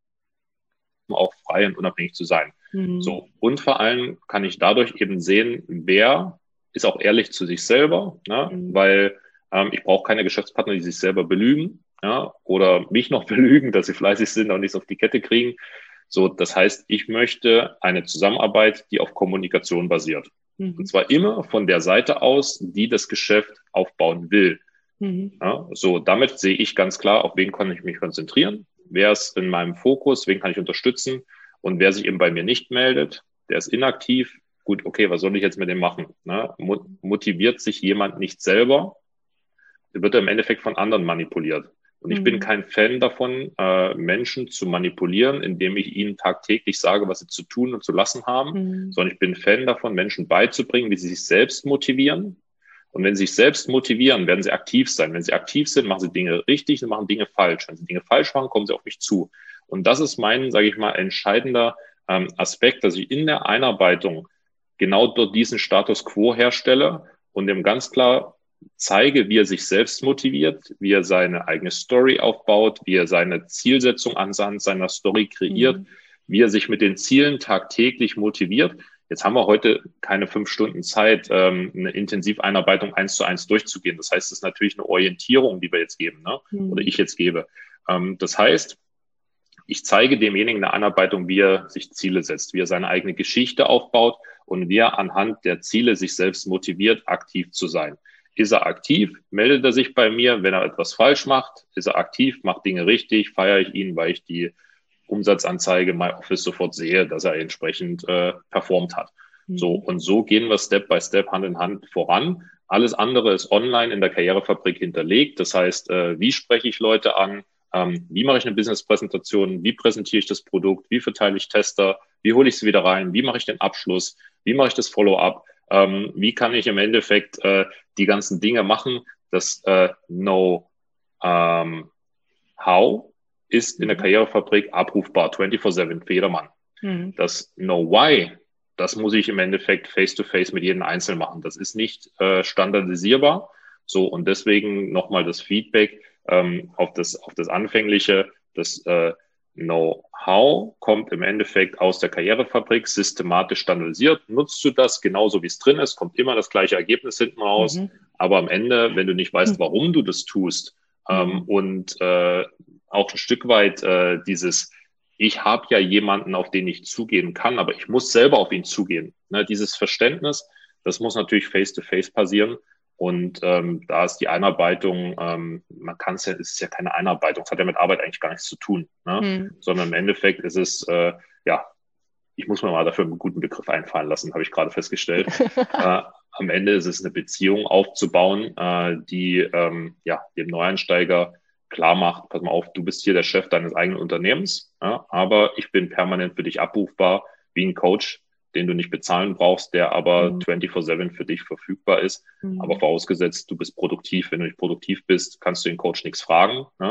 auch frei und unabhängig zu sein. Mhm. So. Und vor allem kann ich dadurch eben sehen, wer ist auch ehrlich zu sich selber, ne? Mhm. Weil ähm, ich brauche keine Geschäftspartner, die sich selber belügen, ja? Oder mich noch belügen, dass sie fleißig sind und nichts auf die Kette kriegen. So, das heißt, ich möchte eine Zusammenarbeit, die auf Kommunikation basiert. Mhm. Und zwar immer von der Seite aus, die das Geschäft aufbauen will. Mhm. Ja? So, damit sehe ich ganz klar, auf wen kann ich mich konzentrieren. Wer ist in meinem Fokus, wen kann ich unterstützen und wer sich eben bei mir nicht meldet, der ist inaktiv. Gut, okay, was soll ich jetzt mit dem machen? Ne? Motiviert sich jemand nicht selber, der wird im Endeffekt von anderen manipuliert. Und ich mhm. bin kein Fan davon, äh, Menschen zu manipulieren, indem ich ihnen tagtäglich sage, was sie zu tun und zu lassen haben, mhm. sondern ich bin Fan davon, Menschen beizubringen, wie sie sich selbst motivieren. Und wenn sie sich selbst motivieren, werden sie aktiv sein. Wenn sie aktiv sind, machen sie Dinge richtig und machen Dinge falsch. Wenn sie Dinge falsch machen, kommen sie auf mich zu. Und das ist mein, sage ich mal, entscheidender ähm, Aspekt, dass ich in der Einarbeitung genau dort diesen Status quo herstelle und dem ganz klar zeige, wie er sich selbst motiviert, wie er seine eigene Story aufbaut, wie er seine Zielsetzung anhand seiner Story kreiert, mhm. wie er sich mit den Zielen tagtäglich motiviert. Jetzt haben wir heute keine fünf Stunden Zeit, ähm, eine Intensiveinarbeitung eins zu eins durchzugehen. Das heißt, es ist natürlich eine Orientierung, die wir jetzt geben, ne? Mhm. Oder ich jetzt gebe. Ähm, das heißt, ich zeige demjenigen eine Einarbeitung, wie er sich Ziele setzt, wie er seine eigene Geschichte aufbaut und wie er anhand der Ziele sich selbst motiviert, aktiv zu sein. Ist er aktiv, meldet er sich bei mir. Wenn er etwas falsch macht, ist er aktiv, macht Dinge richtig, feiere ich ihn, weil ich die Umsatzanzeige My Office sofort sehe, dass er entsprechend äh, performt hat. Mhm. So, und so gehen wir Step by Step Hand in Hand voran. Alles andere ist online in der Karrierefabrik hinterlegt. Das heißt, äh, wie spreche ich Leute an? Ähm, wie mache ich eine Business-Präsentation? Wie präsentiere ich das Produkt? Wie verteile ich Tester? Wie hole ich sie wieder rein? Wie mache ich den Abschluss? Wie mache ich das Follow-up? Ähm, wie kann ich im Endeffekt äh, die ganzen Dinge machen? Das äh, Know ähm, How ist in der Karrierefabrik abrufbar, vierundzwanzig sieben für jedermann. Mhm. Das Know Why, das muss ich im Endeffekt face-to-face mit jedem Einzelnen machen. Das ist nicht äh, standardisierbar. So, und deswegen nochmal das Feedback ähm, auf das auf das Anfängliche. Das äh, Know-how kommt im Endeffekt aus der Karrierefabrik, systematisch standardisiert. Nutzt du das genauso, wie es drin ist, kommt immer das gleiche Ergebnis hinten raus. Mhm. Aber am Ende, wenn du nicht weißt, warum du das tust, mhm. ähm, und äh, auch ein Stück weit äh, dieses, ich habe ja jemanden, auf den ich zugehen kann, aber ich muss selber auf ihn zugehen. Ne, dieses Verständnis, das muss natürlich face-to-face passieren. Und ähm, da ist die Einarbeitung, ähm, man kann es ja, es ist ja keine Einarbeitung, es hat ja mit Arbeit eigentlich gar nichts zu tun, ne? Hm. Sondern im Endeffekt ist es, äh, ja, ich muss mir mal dafür einen guten Begriff einfallen lassen, habe ich gerade festgestellt. äh, am Ende ist es eine Beziehung aufzubauen, äh, die ähm, ja dem Neueinsteiger klar macht, pass mal auf, du bist hier der Chef deines eigenen Unternehmens, ja, aber ich bin permanent für dich abrufbar wie ein Coach, den du nicht bezahlen brauchst, der aber mhm. vierundzwanzig sieben für dich verfügbar ist. Mhm. Aber vorausgesetzt, du bist produktiv. Wenn du nicht produktiv bist, kannst du den Coach nichts fragen. Ne? Mhm.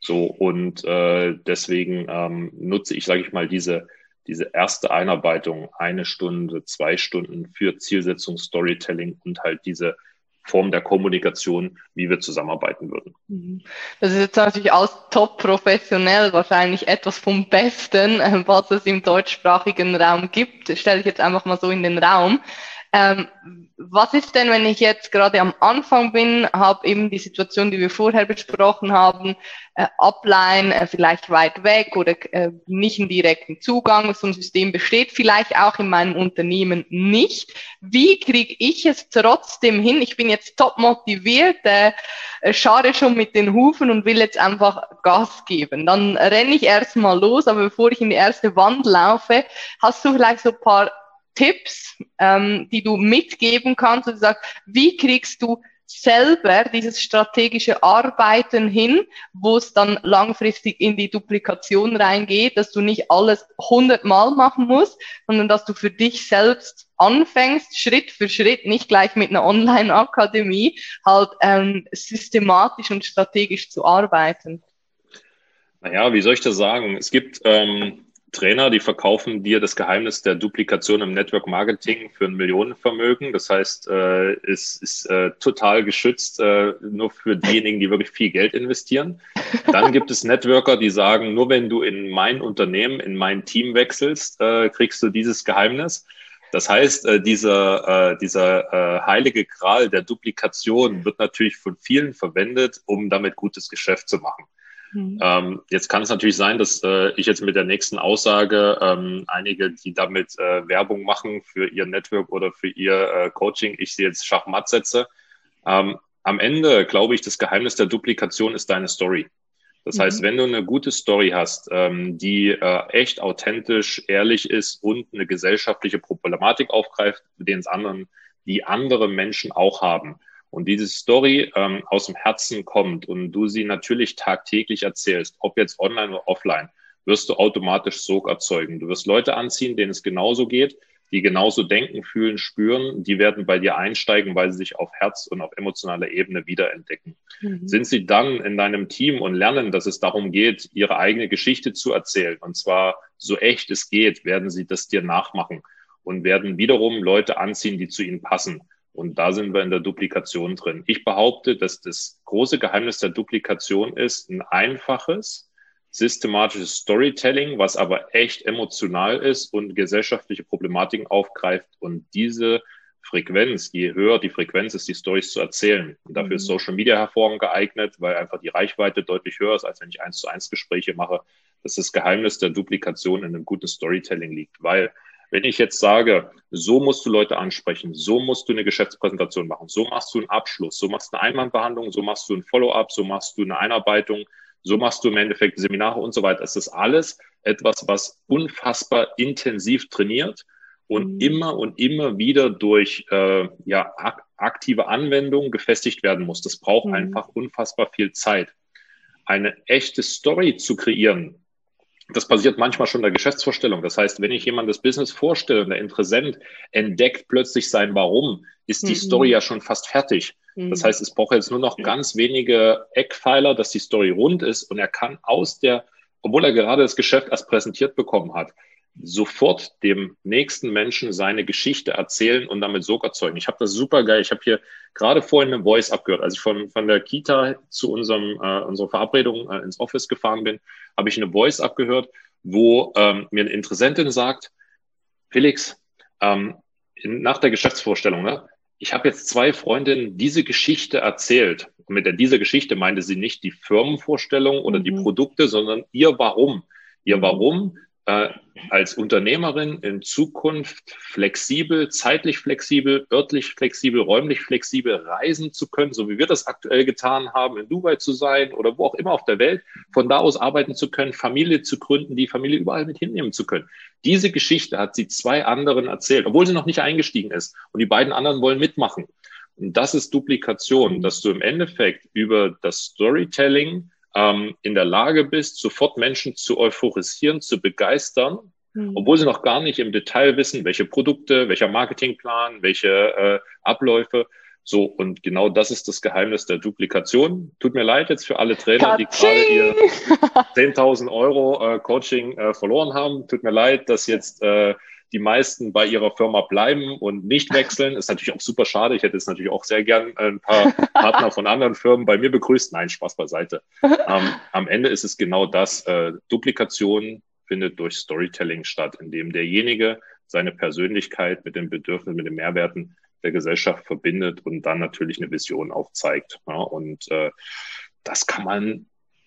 So, und äh, deswegen ähm, nutze ich, sage ich mal, diese, diese erste Einarbeitung, eine Stunde, zwei Stunden für Zielsetzung, Storytelling und halt diese Form der Kommunikation, wie wir zusammenarbeiten würden. Das ist jetzt natürlich alles top professionell, wahrscheinlich etwas vom Besten, äh, was es im deutschsprachigen Raum gibt. Das stelle ich jetzt einfach mal so in den Raum. Ähm, was ist denn, wenn ich jetzt gerade am Anfang bin, habe eben die Situation, die wir vorher besprochen haben, äh, Upline, äh, vielleicht weit weg oder äh, nicht einen direkten Zugang, so ein System besteht vielleicht auch in meinem Unternehmen nicht. Wie kriege ich es trotzdem hin? Ich bin jetzt top motiviert, äh, schare schon mit den Hufen und will jetzt einfach Gas geben. Dann renne ich erstmal los, aber bevor ich in die erste Wand laufe, hast du vielleicht so ein paar Tipps, ähm, die du mitgeben kannst und sagst, wie kriegst du selber dieses strategische Arbeiten hin, wo es dann langfristig in die Duplikation reingeht, dass du nicht alles hundertmal machen musst, sondern dass du für dich selbst anfängst, Schritt für Schritt, nicht gleich mit einer Online-Akademie, halt ähm, systematisch und strategisch zu arbeiten. Naja, wie soll ich das sagen? Es gibt ähm, Trainer, die verkaufen dir das Geheimnis der Duplikation im Network Marketing für ein Millionenvermögen. Das heißt, äh, es ist äh, total geschützt, äh, nur für diejenigen, die wirklich viel Geld investieren. Dann gibt es Networker, die sagen, nur wenn du in mein Unternehmen, in mein Team wechselst, äh, kriegst du dieses Geheimnis. Das heißt, äh, dieser, äh, dieser äh, heilige Gral der Duplikation wird natürlich von vielen verwendet, um damit gutes Geschäft zu machen. Mhm. Ähm, jetzt kann es natürlich sein, dass äh, ich jetzt mit der nächsten Aussage ähm, einige, die damit äh, Werbung machen für ihr Network oder für ihr äh, Coaching, ich sie jetzt Schachmatt setze. Ähm, am Ende, glaube ich, das Geheimnis der Duplikation ist deine Story. Das mhm. heißt, wenn du eine gute Story hast, ähm, die äh, echt authentisch, ehrlich ist und eine gesellschaftliche Problematik aufgreift, mit denen es anderen, die andere Menschen auch haben, und diese Story ähm, aus dem Herzen kommt und du sie natürlich tagtäglich erzählst, ob jetzt online oder offline, wirst du automatisch Sog erzeugen. Du wirst Leute anziehen, denen es genauso geht, die genauso denken, fühlen, spüren. Die werden bei dir einsteigen, weil sie sich auf Herz- und auf emotionaler Ebene wiederentdecken. Mhm. Sind sie dann in deinem Team und lernen, dass es darum geht, ihre eigene Geschichte zu erzählen, und zwar so echt es geht, werden sie das dir nachmachen und werden wiederum Leute anziehen, die zu ihnen passen. Und da sind wir in der Duplikation drin. Ich behaupte, dass das große Geheimnis der Duplikation ist ein einfaches, systematisches Storytelling, was aber echt emotional ist und gesellschaftliche Problematiken aufgreift. Und diese Frequenz, je höher die Frequenz ist, die Storys zu erzählen. Und dafür mhm. ist Social Media hervorragend geeignet, weil einfach die Reichweite deutlich höher ist, als wenn ich eins zu eins Gespräche mache. Dass das Geheimnis der Duplikation in einem guten Storytelling liegt, weil wenn ich jetzt sage, so musst du Leute ansprechen, so musst du eine Geschäftspräsentation machen, so machst du einen Abschluss, so machst du eine Einwandbehandlung, so machst du ein Follow-up, so machst du eine Einarbeitung, so machst du im Endeffekt Seminare und so weiter. Es ist alles etwas, was unfassbar intensiv trainiert und mhm. immer und immer wieder durch äh, ja, ak- aktive Anwendung gefestigt werden muss. Das braucht mhm. einfach unfassbar viel Zeit. Eine echte Story zu kreieren, das passiert manchmal schon in der Geschäftsvorstellung. Das heißt, wenn ich jemand das Business vorstelle und der Interessent entdeckt plötzlich sein Warum, ist die mhm. Story ja schon fast fertig. Mhm. Das heißt, es braucht jetzt nur noch ganz wenige Eckpfeiler, dass die Story rund ist und er kann aus der, obwohl er gerade das Geschäft erst präsentiert bekommen hat, sofort dem nächsten Menschen seine Geschichte erzählen und damit Sog erzeugen. Ich habe das super geil. Ich habe hier gerade vorhin eine Voice abgehört. Als ich von, von der Kita zu unserem, äh, unserer Verabredung äh, ins Office gefahren bin, habe ich eine Voice abgehört, wo ähm, mir eine Interessentin sagt, Felix, ähm, in, nach der Geschäftsvorstellung, ne, ich habe jetzt zwei Freundinnen diese Geschichte erzählt. Und mit der dieser Geschichte meinte sie nicht die Firmenvorstellung oder mhm. die Produkte, sondern ihr Warum. Ihr Warum äh, als Unternehmerin in Zukunft flexibel, zeitlich flexibel, örtlich flexibel, räumlich flexibel reisen zu können, so wie wir das aktuell getan haben, in Dubai zu sein oder wo auch immer auf der Welt, von da aus arbeiten zu können, Familie zu gründen, die Familie überall mit hinnehmen zu können. Diese Geschichte hat sie zwei anderen erzählt, obwohl sie noch nicht eingestiegen ist. Und die beiden anderen wollen mitmachen. Und das ist Duplikation, dass du im Endeffekt über das Storytelling ähm, in der Lage bist, sofort Menschen zu euphorisieren, zu begeistern, mhm. obwohl sie noch gar nicht im Detail wissen, welche Produkte, welcher Marketingplan, welche äh, Abläufe. So, und genau das ist das Geheimnis der Duplikation. Tut mir leid jetzt für alle Trainer, die gerade ihr zehntausend Euro äh, Coaching äh, verloren haben. Tut mir leid, dass jetzt äh, die meisten bei ihrer Firma bleiben und nicht wechseln. Ist natürlich auch super schade. Ich hätte jetzt natürlich auch sehr gern ein paar Partner von anderen Firmen bei mir begrüßt. Nein, Spaß beiseite. Ähm, am Ende ist es genau das. Äh, Duplikation findet durch Storytelling statt, indem derjenige seine Persönlichkeit mit den Bedürfnissen, mit den Mehrwerten der Gesellschaft verbindet und dann natürlich eine Vision aufzeigt. Ja, und äh, das kann man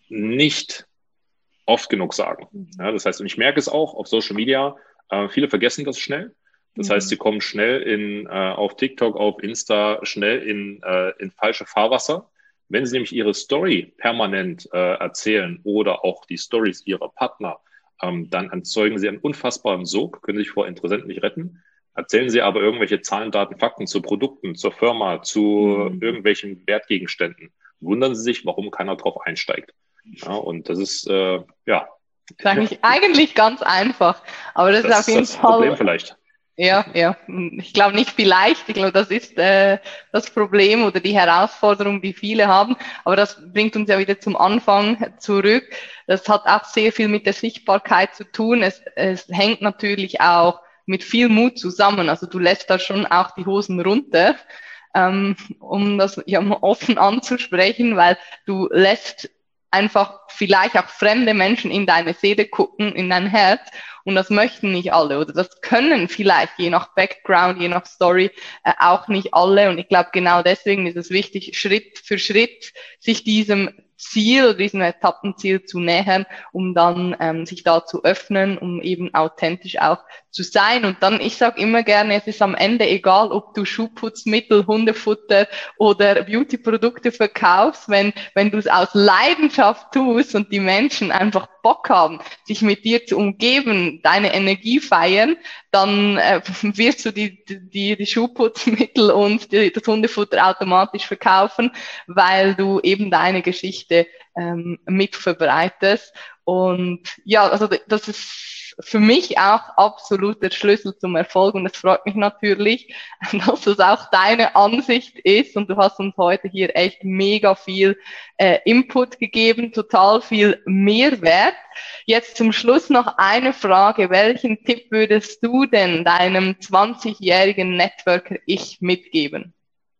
nicht oft genug sagen. Ja, das heißt, und ich merke es auch auf Social Media, äh, viele vergessen das schnell. Das mhm. heißt, sie kommen schnell in, äh, auf TikTok, auf Insta, schnell in, äh, in falsche Fahrwasser. Wenn sie nämlich ihre Story permanent äh, erzählen oder auch die Stories ihrer Partner, ähm, dann erzeugen sie einen unfassbaren Sog, können sich vor Interessenten nicht retten. Erzählen Sie aber irgendwelche Zahlen, Daten, Fakten zu Produkten, zur Firma, zu mhm. irgendwelchen Wertgegenständen. Wundern Sie sich, warum keiner drauf einsteigt. Ja, und das ist, äh, ja. Das ist eigentlich, eigentlich ganz einfach. Aber das, das ist auf jeden ist das Fall. Problem vielleicht. Ja, ja. Ich glaube nicht vielleicht. Ich glaube, das ist äh, das Problem oder die Herausforderung, die viele haben. Aber das bringt uns ja wieder zum Anfang zurück. Das hat auch sehr viel mit der Sichtbarkeit zu tun. Es, es hängt natürlich auch mit viel Mut zusammen. Also du lässt da schon auch die Hosen runter, ähm, um das ja mal offen anzusprechen, weil du lässt einfach vielleicht auch fremde Menschen in deine Seele gucken, in dein Herz. Und das möchten nicht alle oder das können vielleicht je nach Background, je nach Story äh, auch nicht alle. Und ich glaube, genau deswegen ist es wichtig, Schritt für Schritt sich diesem Ziel oder diesem Etappenziel zu nähern, um dann ähm, sich da zu öffnen, um eben authentisch auch zu sein. Und dann, ich sage immer gerne, es ist am Ende egal, ob du Schuhputzmittel, Hundefutter oder Beautyprodukte verkaufst, wenn wenn du es aus Leidenschaft tust und die Menschen einfach Bock haben, sich mit dir zu umgeben, deine Energie feiern, dann äh, wirst du die, die, die Schuhputzmittel und die, das Hundefutter automatisch verkaufen, weil du eben deine Geschichte ähm, mit verbreitest. Und ja, also das ist für mich auch absolut der Schlüssel zum Erfolg und es freut mich natürlich, dass das auch deine Ansicht ist und du hast uns heute hier echt mega viel äh, Input gegeben, total viel Mehrwert. Jetzt zum Schluss noch eine Frage. Welchen Tipp würdest du denn deinem zwanzigjährigen Networker-Ich mitgeben?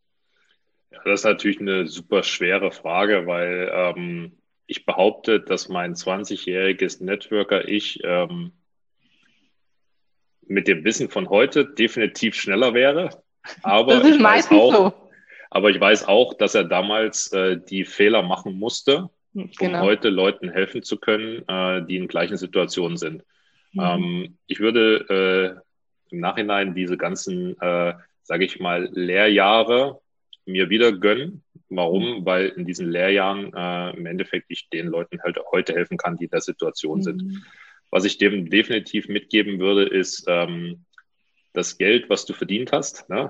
Ja, das ist natürlich eine super schwere Frage, weil ähm, ich behaupte, dass mein zwanzigjähriges Networker-Ich ähm, mit dem Wissen von heute definitiv schneller wäre. Aber das ist ich weiß meistens auch, so. Aber ich weiß auch, dass er damals äh, die Fehler machen musste, Genau. um heute Leuten helfen zu können, äh, die in gleichen Situationen sind. Mhm. Ähm, ich würde äh, im Nachhinein diese ganzen, äh, sage ich mal, Lehrjahre mir wieder gönnen. Warum? Mhm. Weil in diesen Lehrjahren äh, im Endeffekt ich den Leuten halt heute helfen kann, die in der Situation mhm. sind. Was ich dem definitiv mitgeben würde, ist ähm, das Geld, was du verdient hast, ne?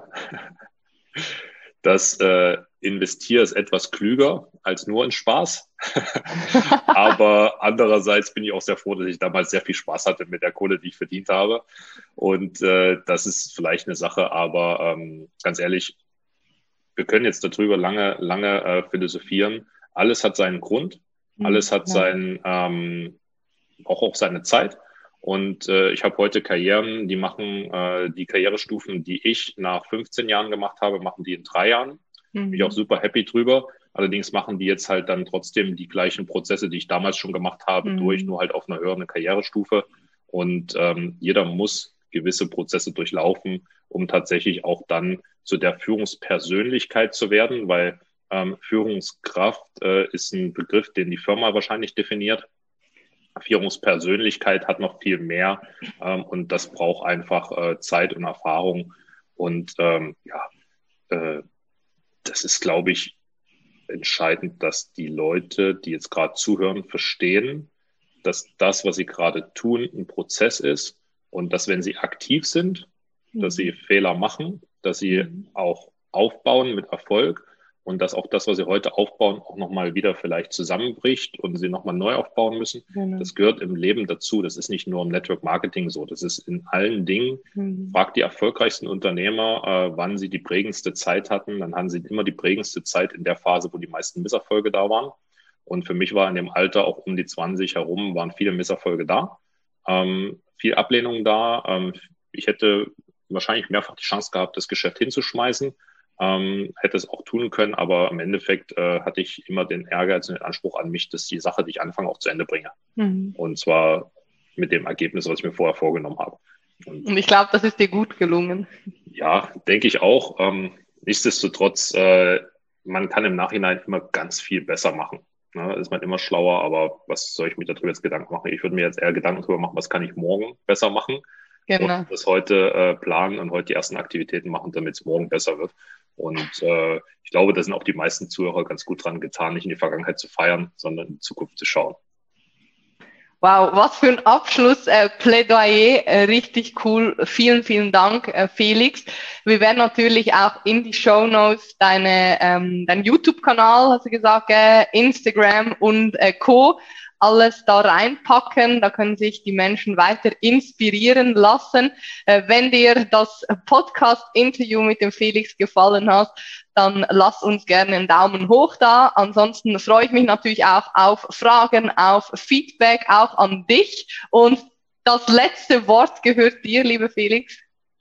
Das äh, investiere es etwas klüger als nur in Spaß. Aber andererseits bin ich auch sehr froh, dass ich damals sehr viel Spaß hatte mit der Kohle, die ich verdient habe. Und äh, das ist vielleicht eine Sache, aber ähm, ganz ehrlich, wir können jetzt darüber lange, lange äh, philosophieren. Alles hat seinen Grund, alles hat ja. seinen, ähm, auch, auch seine Zeit. Und äh, ich habe heute Karrieren, die machen äh, die Karrierestufen, die ich nach fünfzehn Jahren gemacht habe, machen die in drei Jahren. Mhm. Bin ich auch super happy drüber. Allerdings machen die jetzt halt dann trotzdem die gleichen Prozesse, die ich damals schon gemacht habe, mhm. durch, nur halt auf einer höheren Karrierestufe. Und ähm, jeder muss gewisse Prozesse durchlaufen, um tatsächlich auch dann zu der Führungspersönlichkeit zu werden, weil ähm, Führungskraft äh, ist ein Begriff, den die Firma wahrscheinlich definiert. Führungspersönlichkeit hat noch viel mehr ähm, und das braucht einfach äh, Zeit und Erfahrung. Und ähm, ja, äh, das ist, glaube ich, entscheidend, dass die Leute, die jetzt gerade zuhören, verstehen, dass das, was sie gerade tun, ein Prozess ist und dass, wenn sie aktiv sind, mhm. dass sie Fehler machen, dass sie mhm. auch aufbauen mit Erfolg, und dass auch das, was sie heute aufbauen, auch nochmal wieder vielleicht zusammenbricht und sie nochmal neu aufbauen müssen. Genau. Das gehört im Leben dazu. Das ist nicht nur im Network Marketing so. Das ist in allen Dingen. Mhm. Fragt die erfolgreichsten Unternehmer, äh, wann sie die prägendste Zeit hatten. Dann haben sie immer die prägendste Zeit in der Phase, wo die meisten Misserfolge da waren. Und für mich war in dem Alter auch um die zwanzig herum, waren viele Misserfolge da. Ähm, viel Ablehnung da. Ähm, ich hätte wahrscheinlich mehrfach die Chance gehabt, das Geschäft hinzuschmeißen. Ähm, hätte es auch tun können, aber im Endeffekt äh, hatte ich immer den Ehrgeiz und den Anspruch an mich, dass die Sache, die ich anfange, auch zu Ende bringe. Mhm. Und zwar mit dem Ergebnis, was ich mir vorher vorgenommen habe. Und, und ich glaube, das ist dir gut gelungen. Ja, denke ich auch. Ähm, nichtsdestotrotz, äh, man kann im Nachhinein immer ganz viel besser machen. Ne, ist man immer schlauer, aber was soll ich mir darüber jetzt Gedanken machen? Ich würde mir jetzt eher Gedanken darüber machen, was kann ich morgen besser machen? Genau. Und das heute äh, planen und heute die ersten Aktivitäten machen, damit es morgen besser wird. Und äh, ich glaube, da sind auch die meisten Zuhörer ganz gut dran getan, nicht in die Vergangenheit zu feiern, sondern in die Zukunft zu schauen. Wow, was für ein Abschluss, äh, Plädoyer, äh, richtig cool. Vielen, vielen Dank, äh, Felix. Wir werden natürlich auch in die Shownotes deine, ähm, dein YouTube-Kanal, hast du gesagt, äh, Instagram und äh, Co. alles da reinpacken. Da können sich die Menschen weiter inspirieren lassen. Äh, wenn dir das Podcast-Interview mit dem Felix gefallen hat, dann lass uns gerne einen Daumen hoch da. Ansonsten freue ich mich natürlich auch auf Fragen, auf Feedback, auch an dich. Und das letzte Wort gehört dir, lieber Felix.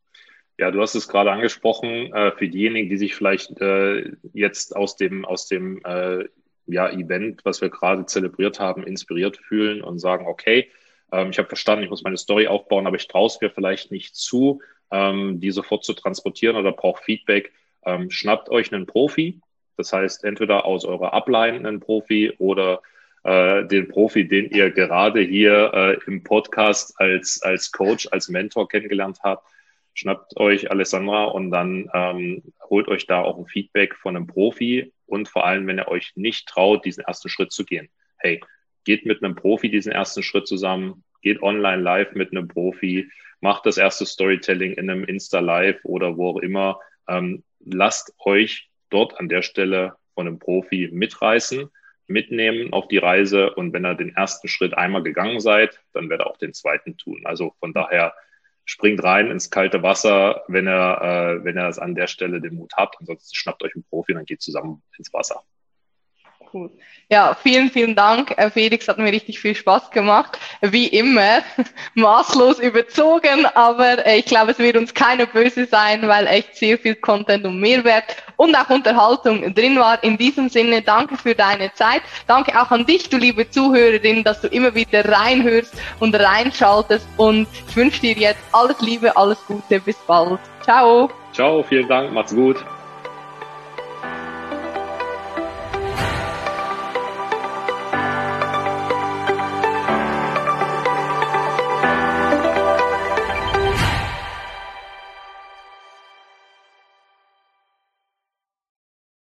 Ja, du hast es gerade angesprochen. Äh, für diejenigen, die sich vielleicht äh, jetzt aus dem, aus dem äh, ja, Event, was wir gerade zelebriert haben, inspiriert fühlen und sagen, okay, ähm, ich habe verstanden, ich muss meine Story aufbauen, aber ich traue es mir vielleicht nicht zu, ähm, die sofort zu transportieren oder brauche Feedback. Ähm, schnappt euch einen Profi, das heißt entweder aus eurer Upline einen Profi oder äh, den Profi, den ihr gerade hier äh, im Podcast als, als Coach, als Mentor kennengelernt habt. Schnappt euch Alessandra und dann ähm, holt euch da auch ein Feedback von einem Profi und vor allem, wenn ihr euch nicht traut, diesen ersten Schritt zu gehen. Hey, geht mit einem Profi diesen ersten Schritt zusammen, geht online live mit einem Profi, macht das erste Storytelling in einem Insta-Live oder wo auch immer. Ähm, lasst euch dort an der Stelle von einem Profi mitreißen, mitnehmen auf die Reise und wenn ihr den ersten Schritt einmal gegangen seid, dann werdet ihr auch den zweiten tun. Also von daher springt rein ins kalte Wasser, wenn ihr, äh, wenn ihr es an der Stelle den Mut habt. Ansonsten schnappt euch einen Profi und dann geht zusammen ins Wasser. Cool. Ja, vielen, vielen Dank, Felix, hat mir richtig viel Spaß gemacht. Wie immer, maßlos überzogen, aber ich glaube, es wird uns keiner böse sein, weil echt sehr viel Content und Mehrwert und auch Unterhaltung drin war. In diesem Sinne, danke für deine Zeit. Danke auch an dich, du liebe Zuhörerin, dass du immer wieder reinhörst und reinschaltest und ich wünsche dir jetzt alles Liebe, alles Gute, bis bald. Ciao. Ciao, vielen Dank, macht's gut.